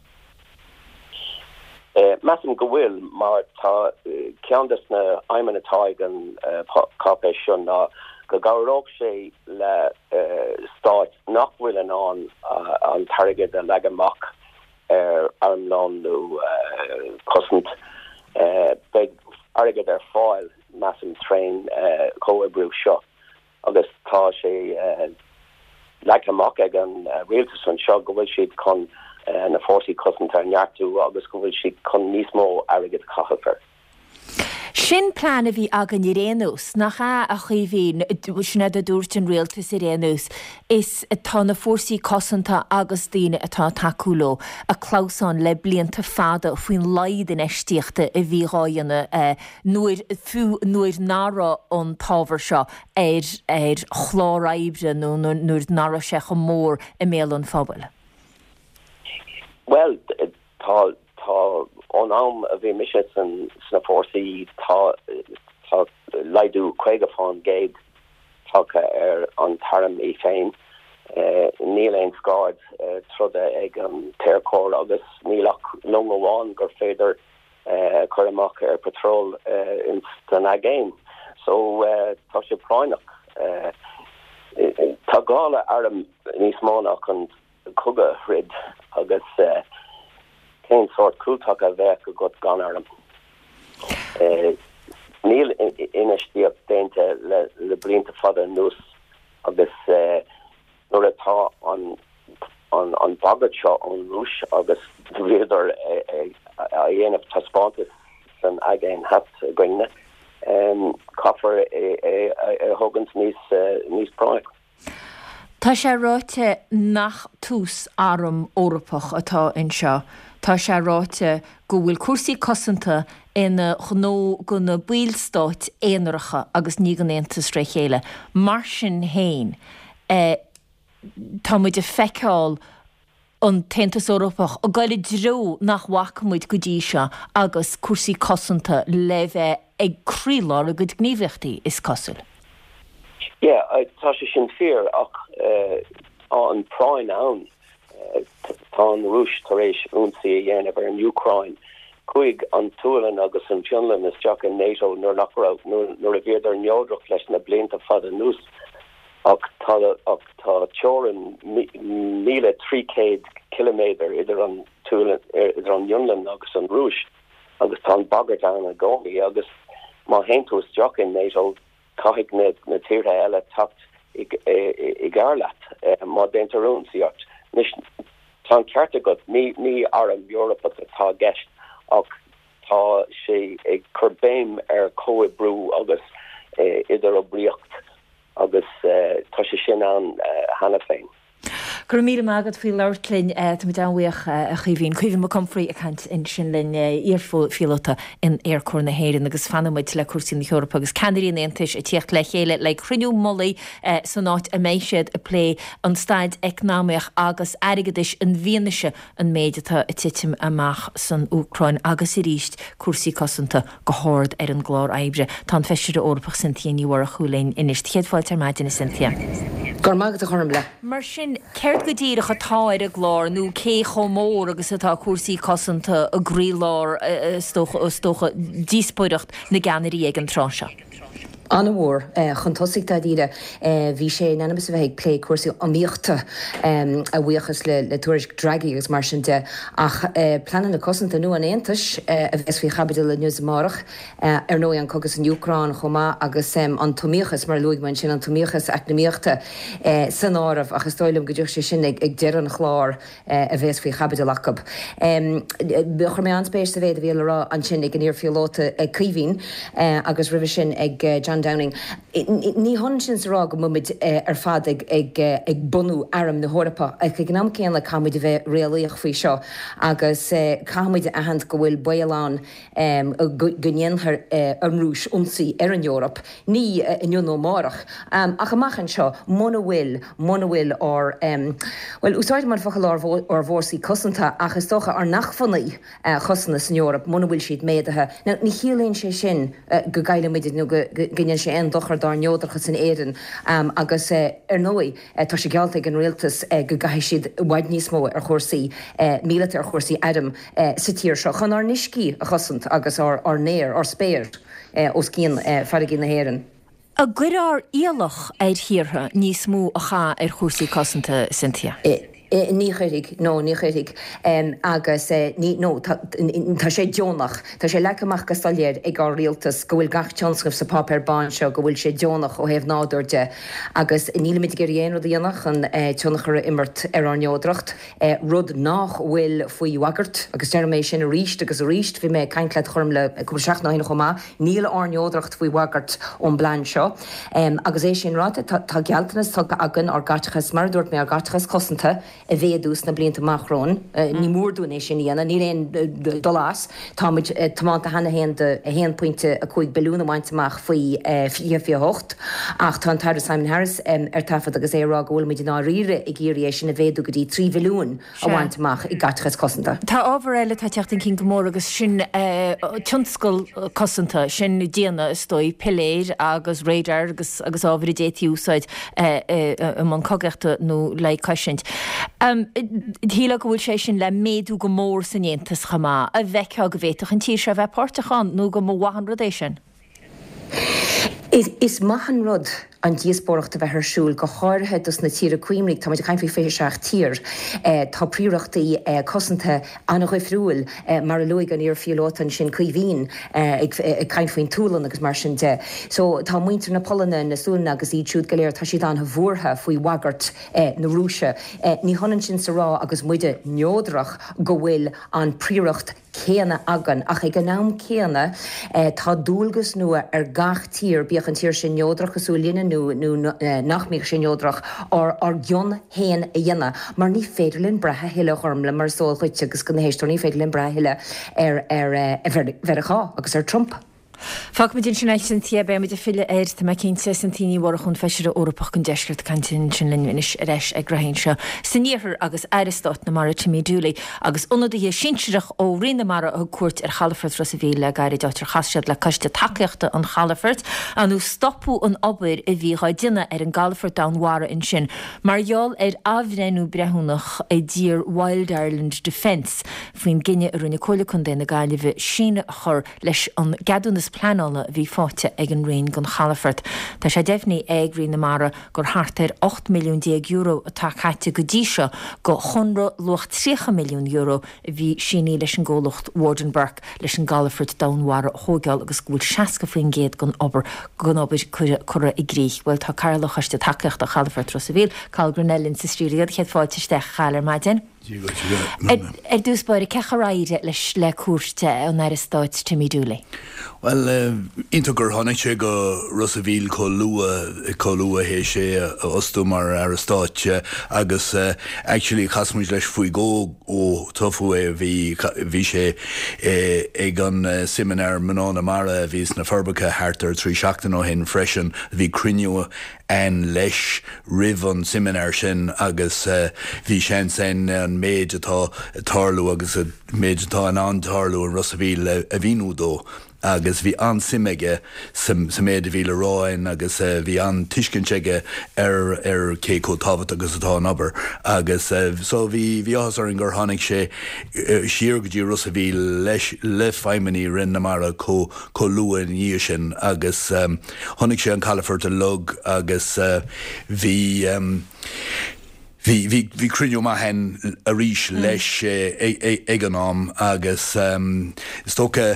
Meam go bhfuil mar tá ceandas na aimime atá ag an cápéis sin ná go garóg sé le stáit nach bhfuil an an an targad a legamach ar armlán nó cosint uh, big arga their foil massive train uh, co brew shop agus tá sé uh, like a mock again uh, realtor son shop go she'd con uh, na forty cousin turn yartu agus go she'd con nismo arga cahofer. Sin plan a bhí agan i réanús nach a a chuhín sinna a dúirt an réaltas i réanús is atá na fórsaí cosanta agus daine atá takeúló a chlásán le blianta fada faoin laid in eistíochta a bhí ráanna nuair fú nuair nára an tábhar seo ar ar chláráibre nó nuair nára sé go mór i mélan fábal. Well, tá tá onam a bhí mis an sna fórsaí tá tá leidú chuigefáin géad tácha ar an taram í féin níl éon scáid truda ag an teircóir agus nílach longaháin gur féidir chuir amach ar patrol in den agéin. So tá sé práineach tá gála arm níos mánach an cúga rid agus céim sort cúltach a bheith go got gan arm. Níl inistíocht déinte le le blianta fada nús agus nuair atá an an an bagad seo an rúis agus bhíidir a dhéanamh taspátas san agéin hat goine caafar é thugans níos níos práig. Tá sé ráite nach tús áram órappach atá in seo. Tá sé ráite go bhfuil cuasaí cosanta ina gnó go na bílstáit éonracha agus ní an éantas ré chéile. Mar sin héin tá muid a feiceáil an tentas órappach a gaiile dró nach bhacamuid go dtí seo agus cuasaí cosanta le bheith ag críláir a go gníomhachtaí is cosúil. Yeah, tá sé sin fear ach an práin ann tá an rúis tar éis únsaí a dhéanamh ar an Ukraine. Chuig an túlan agus an Finland is teach an NATO nuair nach raibh nuair a bhíidir neodrach leis na blianta fada nús ach tá ach tá teoran míle trícéad kilometer idir an túlan idir an Finland agus an rúis agus tá an bagart an a gcónaí agus má héintú is teach in NATO caithigh na na tíre eile tacht i gcarlaat má déantarún siart. Tá cearta go ní ní ar an Europa atá gceist ach tá sé ag churbéim ar comhbrú agus idir ó bríocht agus tá sé sin an hana féin. Gur mí agad fao leirlinn tá dáhaoch a chuhín chuhín mo comfraí a chant in sin linn íorfó fiolta in aircór na héirann agus fanmuid le cuasí na Eorpa agus caniríon éantais a tíocht le chéile le chruniú mollaí san áit a méisiad a lé an staid eicnáimeach agus aigeis an bhíanaise an méideatá a tiitim amach san Úcrain agus i ríist cuasaí cosanta go háird ar an glár aibre tá feisiir ópach santííhar a chuúlainn inis chéadháil ar maidin na Cynthia. Gur mágad a chum le. Mar sin ceart go dtíire a táir a glár nó cé chomór agus atá cuasaí cosanta a grílár stocha díspóireacht na gceannarí ag an tránse. Anna mór chun tosaigh tá díre bhí sé nenamas a bheith lé cuasaí amíochta a bhuichas le le tuairis dragaí agus mar sin de ach planan na cosanta nu an éantais a bheits fao chabadil le nuas amárach ar nó an cogus an Ucrán chomá agus an tomíochas mar luigh man sin an tomíochas eacnamíochta san áramh agus stoilm go dúch sé sin ag dear an chlár a bheits fao chabadil achab. Chur mé anspéis a bhéad a bhéile rá an sin ag an íor fiolóta ag cuihín agus rih sin ag John Downing. Ní hon sin rá go mumid ar fad ag ag bunú aram na Eorpa ag gnam céan le camid a bheith réalaíoch faoi seo agus camid a hand go bhfuil bailán gnéanthar an rúis únsaí ar an Eorp. Ní inún ó márach. Ach amachchan seo mna bhfuil mna bhfuil ar well úsáid mar focail ar bhórsaí cosanta agus tócha ar nachfannaí chosanna san Eorp mna bhfuil siad méadathe. Now ní chiallaonn sé sin go gaiile muidir nó go sé an dochar dar neodracha san éan agus ar nói tá sé gealta an réaltas go gaithí siad bhaid níos mó ar chósaí míle ar chósaí adam sa tíir seo chun ar niscí a chosant agus ar néir ar spéir os cían farigí na héan. A gurár íalach éid hiartha níos mó a cha ar chósaí cosanta Cynthia. Ní chuig nó ní chuig agus nó tá sé Jonach, Tá sé lechaach go staléir ag á rialtas go bhfuil gach tionscah sa papir ban seo go bhfuil sé Jonach ó héh nádúirte agus nílamid gur dhéanú dhéanach an tunachar immert ar an neodracht rud nach bhfuil faoi wagart agus deméis sin a ríist agus a ríist bhí mé caiintled chum le go seach nána chumá níl á neodracht faoi wagart ón blain seo agus é sin ráte tá gealtanas tá agan ar gatchas mar dúirt mé ar gatchas cosanta a bhéadús na blianta machrón ní mórdún é sin íana ní réon dolás táid táánta hena héan a héan pointe a chuig beúna bhaintach faoi fiocht ach tá tar Simon Harris ar tafad agus érá ggóil mid ná rire i ggéir sin a bhéadú go dtí trí bhún a bhaintach i gatchas cosanta. Tá ábhar eile tá teachtain cin gomór agus sin tionscoil cosanta sin déana is stoi peléir agus réidir agus agus ábhar i détí úsáid man cogeachta nó le caiisint. Dhíla go bhfuil sé sin le méadú go mór san éantas chamá a bheice go bhéach an tíir se bheith páirrtaán nó go mó wahan rodéisisin. Is, is mahan rud an díosbóachta bheith arsúil go háirthe dus na tíre cuiimnig tá caiin fé fé seach tír tá príireachtaí cosanta anna chu friúil mar a luig an ar fiolótan sin cuihín ag caiin faoin túlan agus mar sin de. So tá muintear na polna nasúna agus í túúd goléir tá siad an bhórtha faoi wagart na rúise. Ní honan sin sa rá agus muide neodrach go bhfuil an príireacht céanna agan ach ag an nám céanna tá dúlgus nua ar gach tír bíoch an tír sin neodrach asú lína nó nachmíoch sin neodrach ar ar gion héan a dhéanana mar ní féidirlinn brethe heile chumla mar sóil chuite agus go na héistú ní féidirlinn bretheile ar ar verachá agus ar Trump. Fag me din sin eich sin tí be me de fille éir te me cén setíní war chun feisiir Europach gon deisgurt cantin sin linvinis reis ag grahéin seo. Sinníhir agus Aristot na mar timí dúla agus onad hé sinseach ó rinne mar a cuat ar Chalafurt ros a bhí le gaiir dotar chasiad le caiiste takeachta an Chalafurt anú stopú an obair a bhí cha duine ar an Galafurt downhara in sin. Marall ar ahrenú brethúnach a dír Wild Ireland Defence faoin ginine a rinne chola chun déna gaiileh sinna chur leis an gadúnas planála bhí fáte ag an réin gon Chalafurt. Tá sé defhní ag rí na mara gur hartar ácht milliún euro atá chaite go ddíise go chunra lucht trícha milliún euro a bhí sinní leis an ggólacht Wardenburg leis an Galafurt downhara hógeal agus gúil seaca faoin géad gon obair gon obair chura i gríich. Bhfuil tá Carla chuiste takeocht a Chalafurt ros a bhíl, Carl Grunellin sa stríad chéad fáilteiste chalar maidin. Er dús báir cecharáide leis le cuairte an Aristot timí dúla. Well, uh, intugur hánig sé go Rosavíl có lua có lua hé sé ostú mar Aristot agus uh, actually chasmuid leis faoi gó ó tofu é bhí bhí sé ag an uh, seminar manána mara vís na Forbacha hartar trí seachtain ó hen freisin bhí crinne an leis rih an seminar sin agus uh, bhí sé san an méid atá tarlú agus méid atá an antarlú an Rosavíl a bhíú dó. agus bhí an simige sa méad a bhíle ráin agus bhí an tuiscinseige ar ar céó táhat agus atá an aber agus so bhí bhí ar an gur tháinig sé siar go dtí Rosa bhí leis le feiminí rinne mar a có có luúin ní sin agus tháinig sé an Chalafurt a lug agus bhí Bhí bhí crinne mai hen a ríis leis ag an am agus stocha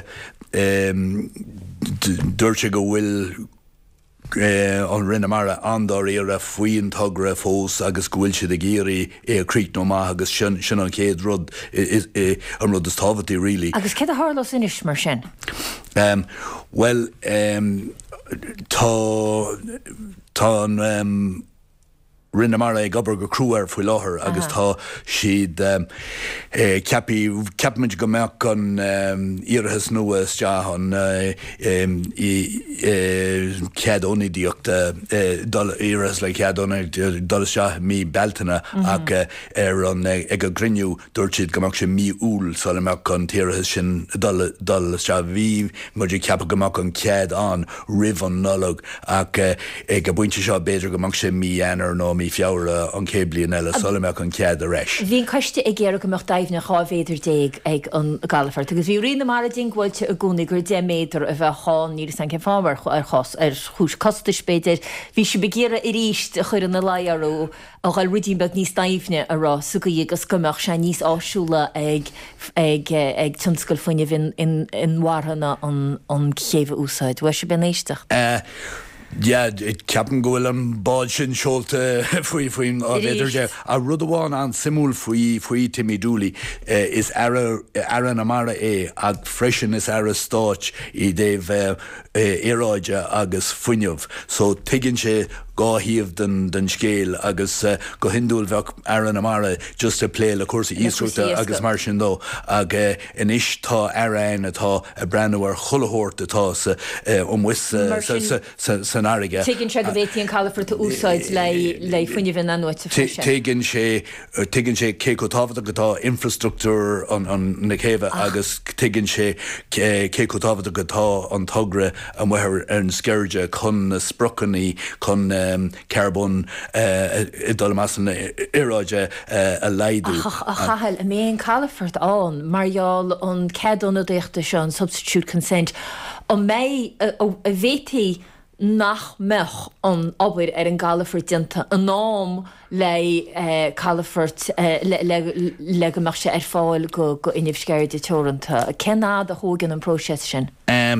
dúirte go bhfuil an rinne mar andar ar a faoin tugra fós agus gohfuil siad a géirí é críic nó maith agus sin sin an céad rud an rud is táhatí rilí. Agus cé a hálas inis mar sin? Well, tá tá an rinne mar ag gobar go cruúar foioi láthair agus tá siad ceapí ceapmuid go meach an iarthas nuas te an ceadónídíochta iarthas le ceadóna dolas se mí beltainna ach ar an ag a grinniú dúirt siad go meach sé mí úl sa le meach an tíarthas sin dolas se bhí muidir ceapa go meach an cead an rih an nolog ach ag a buinte seo beidir go meach sé mí anar nó mí í fiabhra an céblion eile sola meach an cead a reis. Bhín caiiste ag ggéar go meach daimhna chávéidir déag ag an galafart, agus bhí rionna mar a dinghailte a gúna gur dé méidir a bheith cháin ní san ce fáhar ar chos ar chús costais beidir, bhí si begéire i ríist a chuir an na laarú a gáil rudín beg níos daimhne ará suga agus gomach se níos áisiúla ag ag ag tunscoil faoine bhín in in warhanna an an chéimh úsáid. Bhfuil se ben éisteach? Ja, ceapan gohfuil an báil sin seolta faoi faoin á bhéidir a rud amháin an simúl faoi faoi Timmy Dooley is aran amara é ag freisin is ara stáit i déobh éráide agus fuineamh, so tuigeann sé gáhíomh den den scéal agus uh, go hindúil bheith aran amara just a plé le cuasa ísúta agus mar sin dó ag uh, inis tá arain atá a brennhar chulathórt atá sa umhuis san airige. Tuigeann sé go bhhétíí an calafirta úsáid le le fuinehín anúite freisin. Tuigeann sé tuigeann sé cé go tábhata go tá infrastruktúr an na céimhe agus tuigeann sé cé go tábhata go tá an tugra an bhair ar an sceirde chun na sprochannaí chun Um, carbon uh, i dul meas an iráide uh, a leidú. A chahel a mé an calafart an, marall an cedón a déachta se an substitute consent. An mé a bhétaí nach mech an obair ar an galafart dinta an nám le uh, calafart uh, le, le, le go meach sé ar fáil go, go inibh sceir de teoranta. Cenad a hógan an próses sin? Um,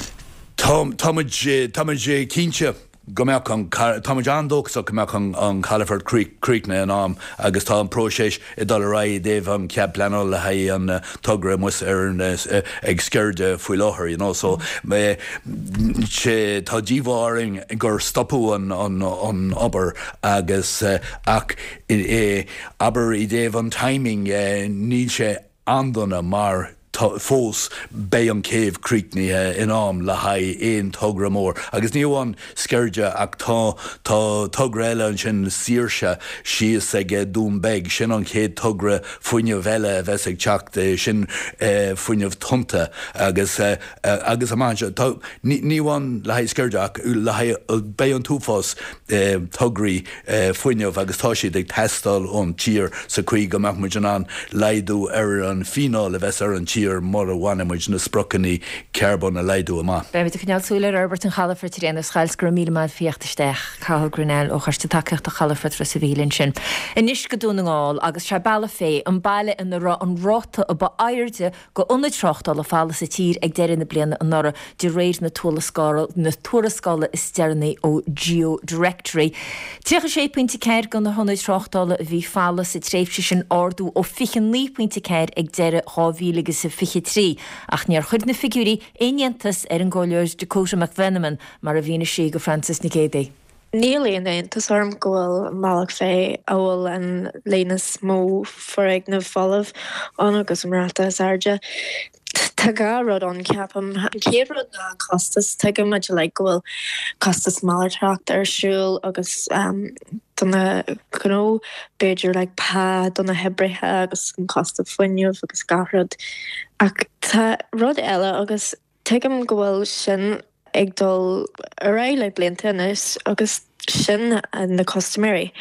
Táid cínte go meach an Táid andóach go meach an Calafort Creekna an am agus tá an próséis i dul ra déobh an ceap leanol le ha an tugra mus ar ag sceirde faoi láthair, you know, so sé tá díomháing gur stopú an an obair agus ach aber i déobh an timing níl sé andonna mar fós bé an céimh Creekni in am le ha éon tugra mór. Agus níomháin sceirde ach tá tá tugra eile an sin síirse síos ag dún beg sin an chéad tugra fuinneamh eile bheits ag teach sin fuinneamh tunta agus agus amáinte níomháin le ha sceirde ach le ha bé an túfás tugraí fuinneamh agus tá siad ag testáil ón tír sa chuig go meach muid an leidú ar an fináil a bheits ar an tír mar bhhaine muid na sprochannaí carbon a leidú amá. Be mit a cnealsúile Robert an Chalafort í réanana schailsgur mí má fiachtasteach Cathal Grinnell ó chuiste takeíocht a Chalafort ra sa bhílinn sin. Inis go dúnaáil agus se bailla fé an bailile in an ráta a ba airde go ionad trochttáil a fála sa tír ag deireann na bliana an nora de réir na tualascáil na tuarascála is dearnaí ó Geodirectory. Tucha sé pointe ceir gan na honnaid trochtála a bhí fála sa tréifse sin ordú ó fichan ní pointe ceir ag deire hábhílagus sa fiche trí, ach níor chud na figúrí éontas ar an gáileir de Cóta McVenaman mar a bhína sé go Francis Nicédé. Níl éontas orm gohfuil malach fé áhfuil an lénas mó for ag na folamh an agus mrata is airde. Tá gá rud an ceapam céad rud na costas tuige muid le gohfuil costas málartracht arsúil agus donna gó beidir le pá donna hebrithe agus an costa foiinneamh agus garrad ach tá rud eile agus tuigem gohfuil sin ag dul a ra le blianta inis agus sin an na customary.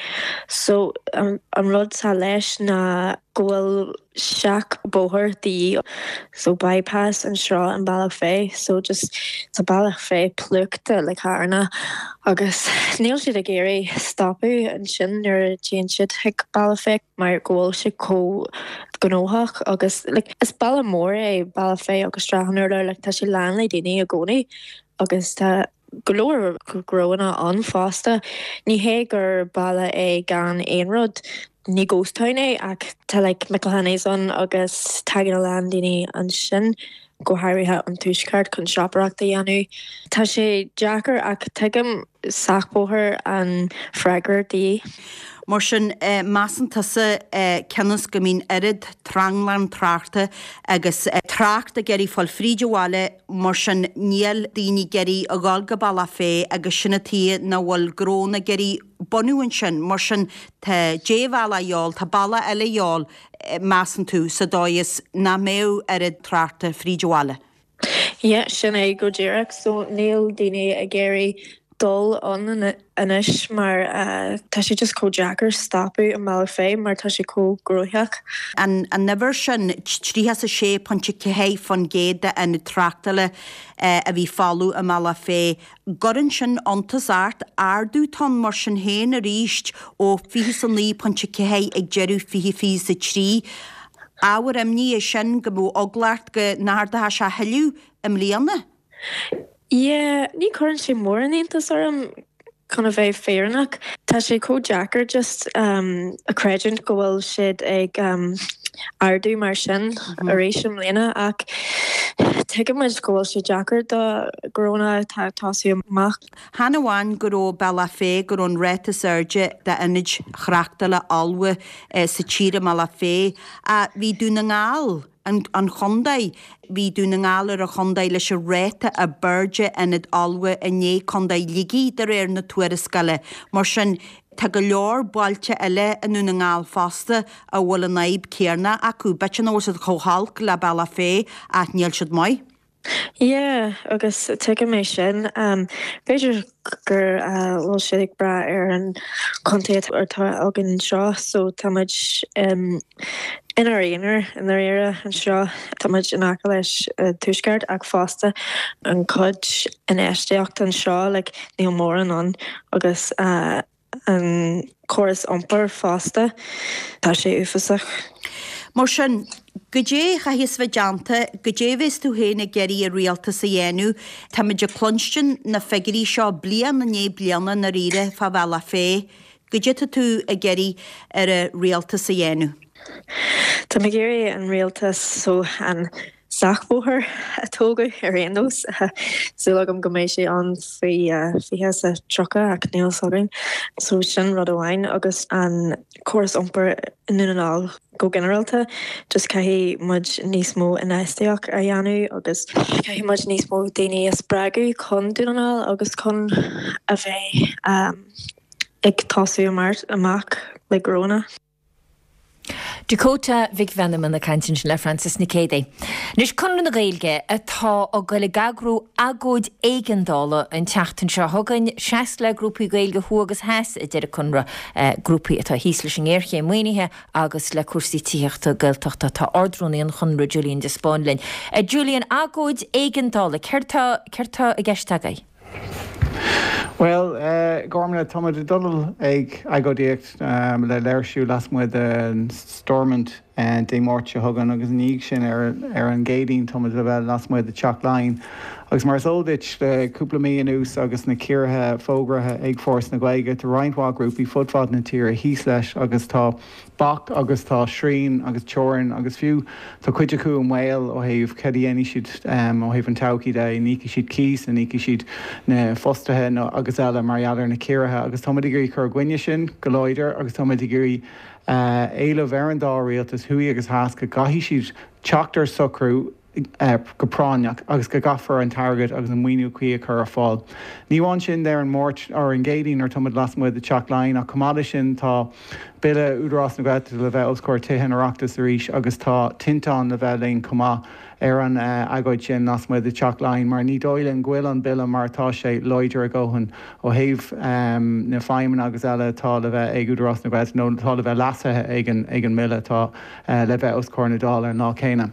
So an um, rud sa leis na gohfuil seach bóthir tí, so bypass an srá an bailach fé, so just sa bailach fé plúchta le carna agus níl siad a géirí stopú an sin nuair déan siad hic bailach fé mar gohfuil si có gnóthach agus like, is bailach mór é bailach fé agus strahanúir le like, tá si lean le daine a gcónaí agus tá golóir groanna an fásta ní hé gur bailach é gan éon rud ní góstáine ach tá le Michael an agus tagan a lean daine an sin go háirithe an túisceart chun seapareachta dhéanú. Tá sé deachar ach tuigem sachbóthir an freigar dí. Mar sin uh, massantasa uh, ceannas go mín irid tranglan tráchta agus uh, tráchta geirí fáil frídeháile mar sin níl daoine geirí a gáil go bailach fé agus sinna tí na bhfuil gróna geirí bonúin sin mar sin tá déhheala eol tá bailach eile eol uh, massantú sa dóis na méh irid tráchta frídeháile. Yeah, sin é go ddíireach so níl daoine a géirí dul an inis mar uh, tá sé just có Jackar stopú an mála fé mar tá sé có groitheach. An an never sin trí has a sé ponte cehé fan géide an tractale uh, a bhí fallú a mála fé. Goran sin antasart ardú tan mar sin héin a ríist ó fi san lí ponte cehé ag jeú fi fi a trí. Áwer am ní é sin go bú oglaart go náda se heú am líana? Yeah, ní chuann sé mór an intas orm chuna bheith féarnach. Tá sé có Jackar just um, a creidirn go bhfuil siad ag um, ardú mar sin a rééis sem léna ach tuige muid go bhfuil sé Jackar do gróna tá tásaí amach. Hanna bháin go ró bella fé gur ón réta surge de inid chreachta le alwa uh, sa tíre mala fé a bhí dúna ngáil an, an chondaid bhí dúna ngáil ar a chondaid leis a réta a burge inid alwa a né chondaid ligí de réir na tuairiscale mar sin tá go leor bailte eile anúna ngáil fasta a bhfuil a naib céarna acu betin ó sa chohalc le bella fé a níl siad mai. Yeah, agus tuige mé sin um, beidir gur uh, bhfuil siad ag bra ar an contact artá agan seo so táid um, inar éonar in ar éire an seo táid in acha leis uh, túisceart ag fásta an cod in éisteocht an seo le like, níl mór an an agus uh, an choras ompar fásta tá sé ufasach. Mar sin go dé cha his bheitjananta go déhés tú héna geirí a rialta sa dhéanú tá muid a clonstin na fegurí seo blian na né blianana na riire fa bhela fé go dé tú a geirí ar a rialta sa dhéanú. Tá me géirí an rialtas so an sachbóthir atóga ar réanús súlagam go mééis sé an fihé a trocha ach níl sogain so sin rud amháin agus an choras ompar inúnaál go generalta just caihí mud níos mó in éisteach a dheanú agus caihí mud níos mó daoine a sppragu chun dúnaál agus chun a bheith um, ag tásaú mart amach le gróna. Dakota Vic Veneman na cantin le Francis Nicédé. Nus chun na réilge atá ó go le gagrú agóid éigendála an teachtain seo thugann seaas le grúpaí gailge thuagus heas i deidir chunra grúpaí atá híos leis an éirché muoinethe agus le cuasaí tíochta gailteachta tá ordrúnaíon chunra Julian de Spáinlinn. Julian agóid éigendála ceirtá ceirtá a gceistagaí. Well, uh, gormna táid a dul ag agodíocht um, le leirsú las muid an stormint an dé mórte thugan agus níag sin ar, ar an gédín táid le bheith las muid a teach lein. Agus mar sóldait le cúpla míon ús agus na cíirthe fógrathe ag fós na gaige tá Reinhá grúpaí fudfád na tíre híos leis agus tá bach agus tá srín agus teorann agus fiú tá cuide acu an mhail ó thaobh cedíana siad um, ó thaobh an taucií de níci siad cíos na níci siad na fostathe no, agus eile marar na cíirithe agus táid gurí chur gcuine sin go láidir agus táid gurí uh, éile bherandá rialtas thuí agus hasca gaithí siad teachtar socrú Uh, go práineach agus go gafar an target agus an muoinú chuí a chur a fáil. Níháin sin there an mórt ar an gédín ar tamid las muid a teach lein a cumáda sin tá bile údrás na bheith le bheith oscóir tuithe arachtas a ríis agus tá tintán na bheith léon cumá ar an uh, agóid sin las muid a teach lein mar ní dóil an ghfuil an bile mar tá sé loidir a ggóhann ó thaobh um, na feimmen agus eile tá le bheith ag údrás na bheith nó tá le bheith lasathe ag an, ag an mille tá uh, le bheith oscóir na dála ná céine.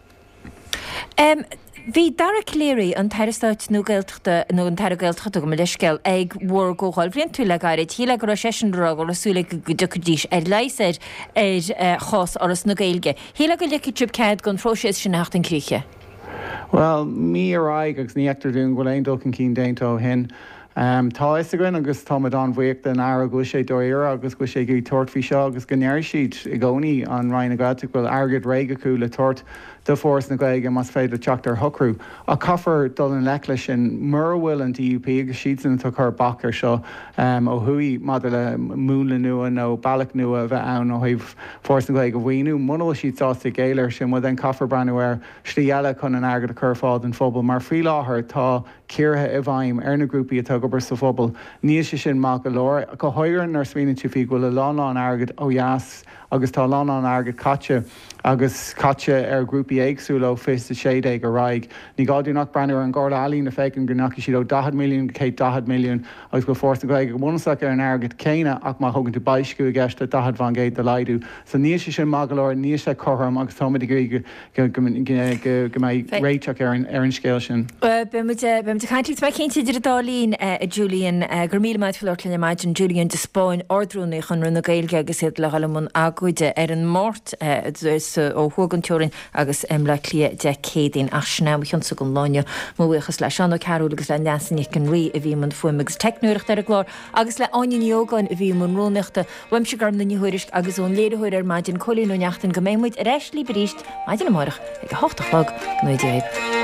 Um, Bhí dara léirí an teirstáit nó gailteachta nó an teir gailteachta go leisceil ag mhór góáil bhríon tú le gaiid híle go sesinrá go lesúla go dudíis ar leiséid ar chás áras na gailge. Híle go leici trip cead gon fróséis sin nach an clúche. Well, mí aráig agus níachtar dún go léon dulcin cín déintó hin. Um, tá Instagram agus táid an bhuiic den air go sé dóir agus go sé gur tuairtfhí seo agus gnéir siad i gcónaí an Ryan Gatic bhfuil agad réige acu le tuairt do fós na gaige mas féidir teachtar thocrú. A caafar dul an leicla sin mar bhfuil an D U P agus siad san tá chur bachar seo um, ó thuí mad le múla nua nó bailach nua a bheith ann ó thaobh fós na gaige bhhaoinú muna siad sásta géilir sin mu den caafar breanúir slíile chun an agad a chur fád an fphobal mar frí láthair tá cíirthe i bhaim ar na grúpaí atá go bar sa fphobal. Níos sé sin má go leir go háirann ar swinoine tú fi bhfuil a lán agad ó jaas agus tá lá an agad caite agus caite ar grúpi éagsú le fé a sé go raig. Ní gáú nach brenn an gála alín na fécin gonnaci si ten milliún cé ten milliún agus go fórsta goig go bhnaach ar an agad céine ach má thugann tú baisciú gceiste ten van géid a leidú. Sa níos sé sin magalóir níos sé chom agus thoid go mé réiteach ar an scéil sin. Bim chaintí mai cinnte idir dálín a Julian gur mí maid fillirlinn maid an Julian de Spáin ordrúna chun runna gailge agus iad le galmún aguide ar an mórt ó thugann agus im le lia de cédín ach sná chunsa go láine mhuichas le seanna carú agus le neasannic an rí a bhí man fuimigus technúirecht ar a glár agus le aine yogáin a bhí man rónachta bhaim se gar na níhuiiriist agus ón léadúir ar maidin choíú neachtain go mémuid a reis lí bríist maidin amach ag a hochtachlog nó déib.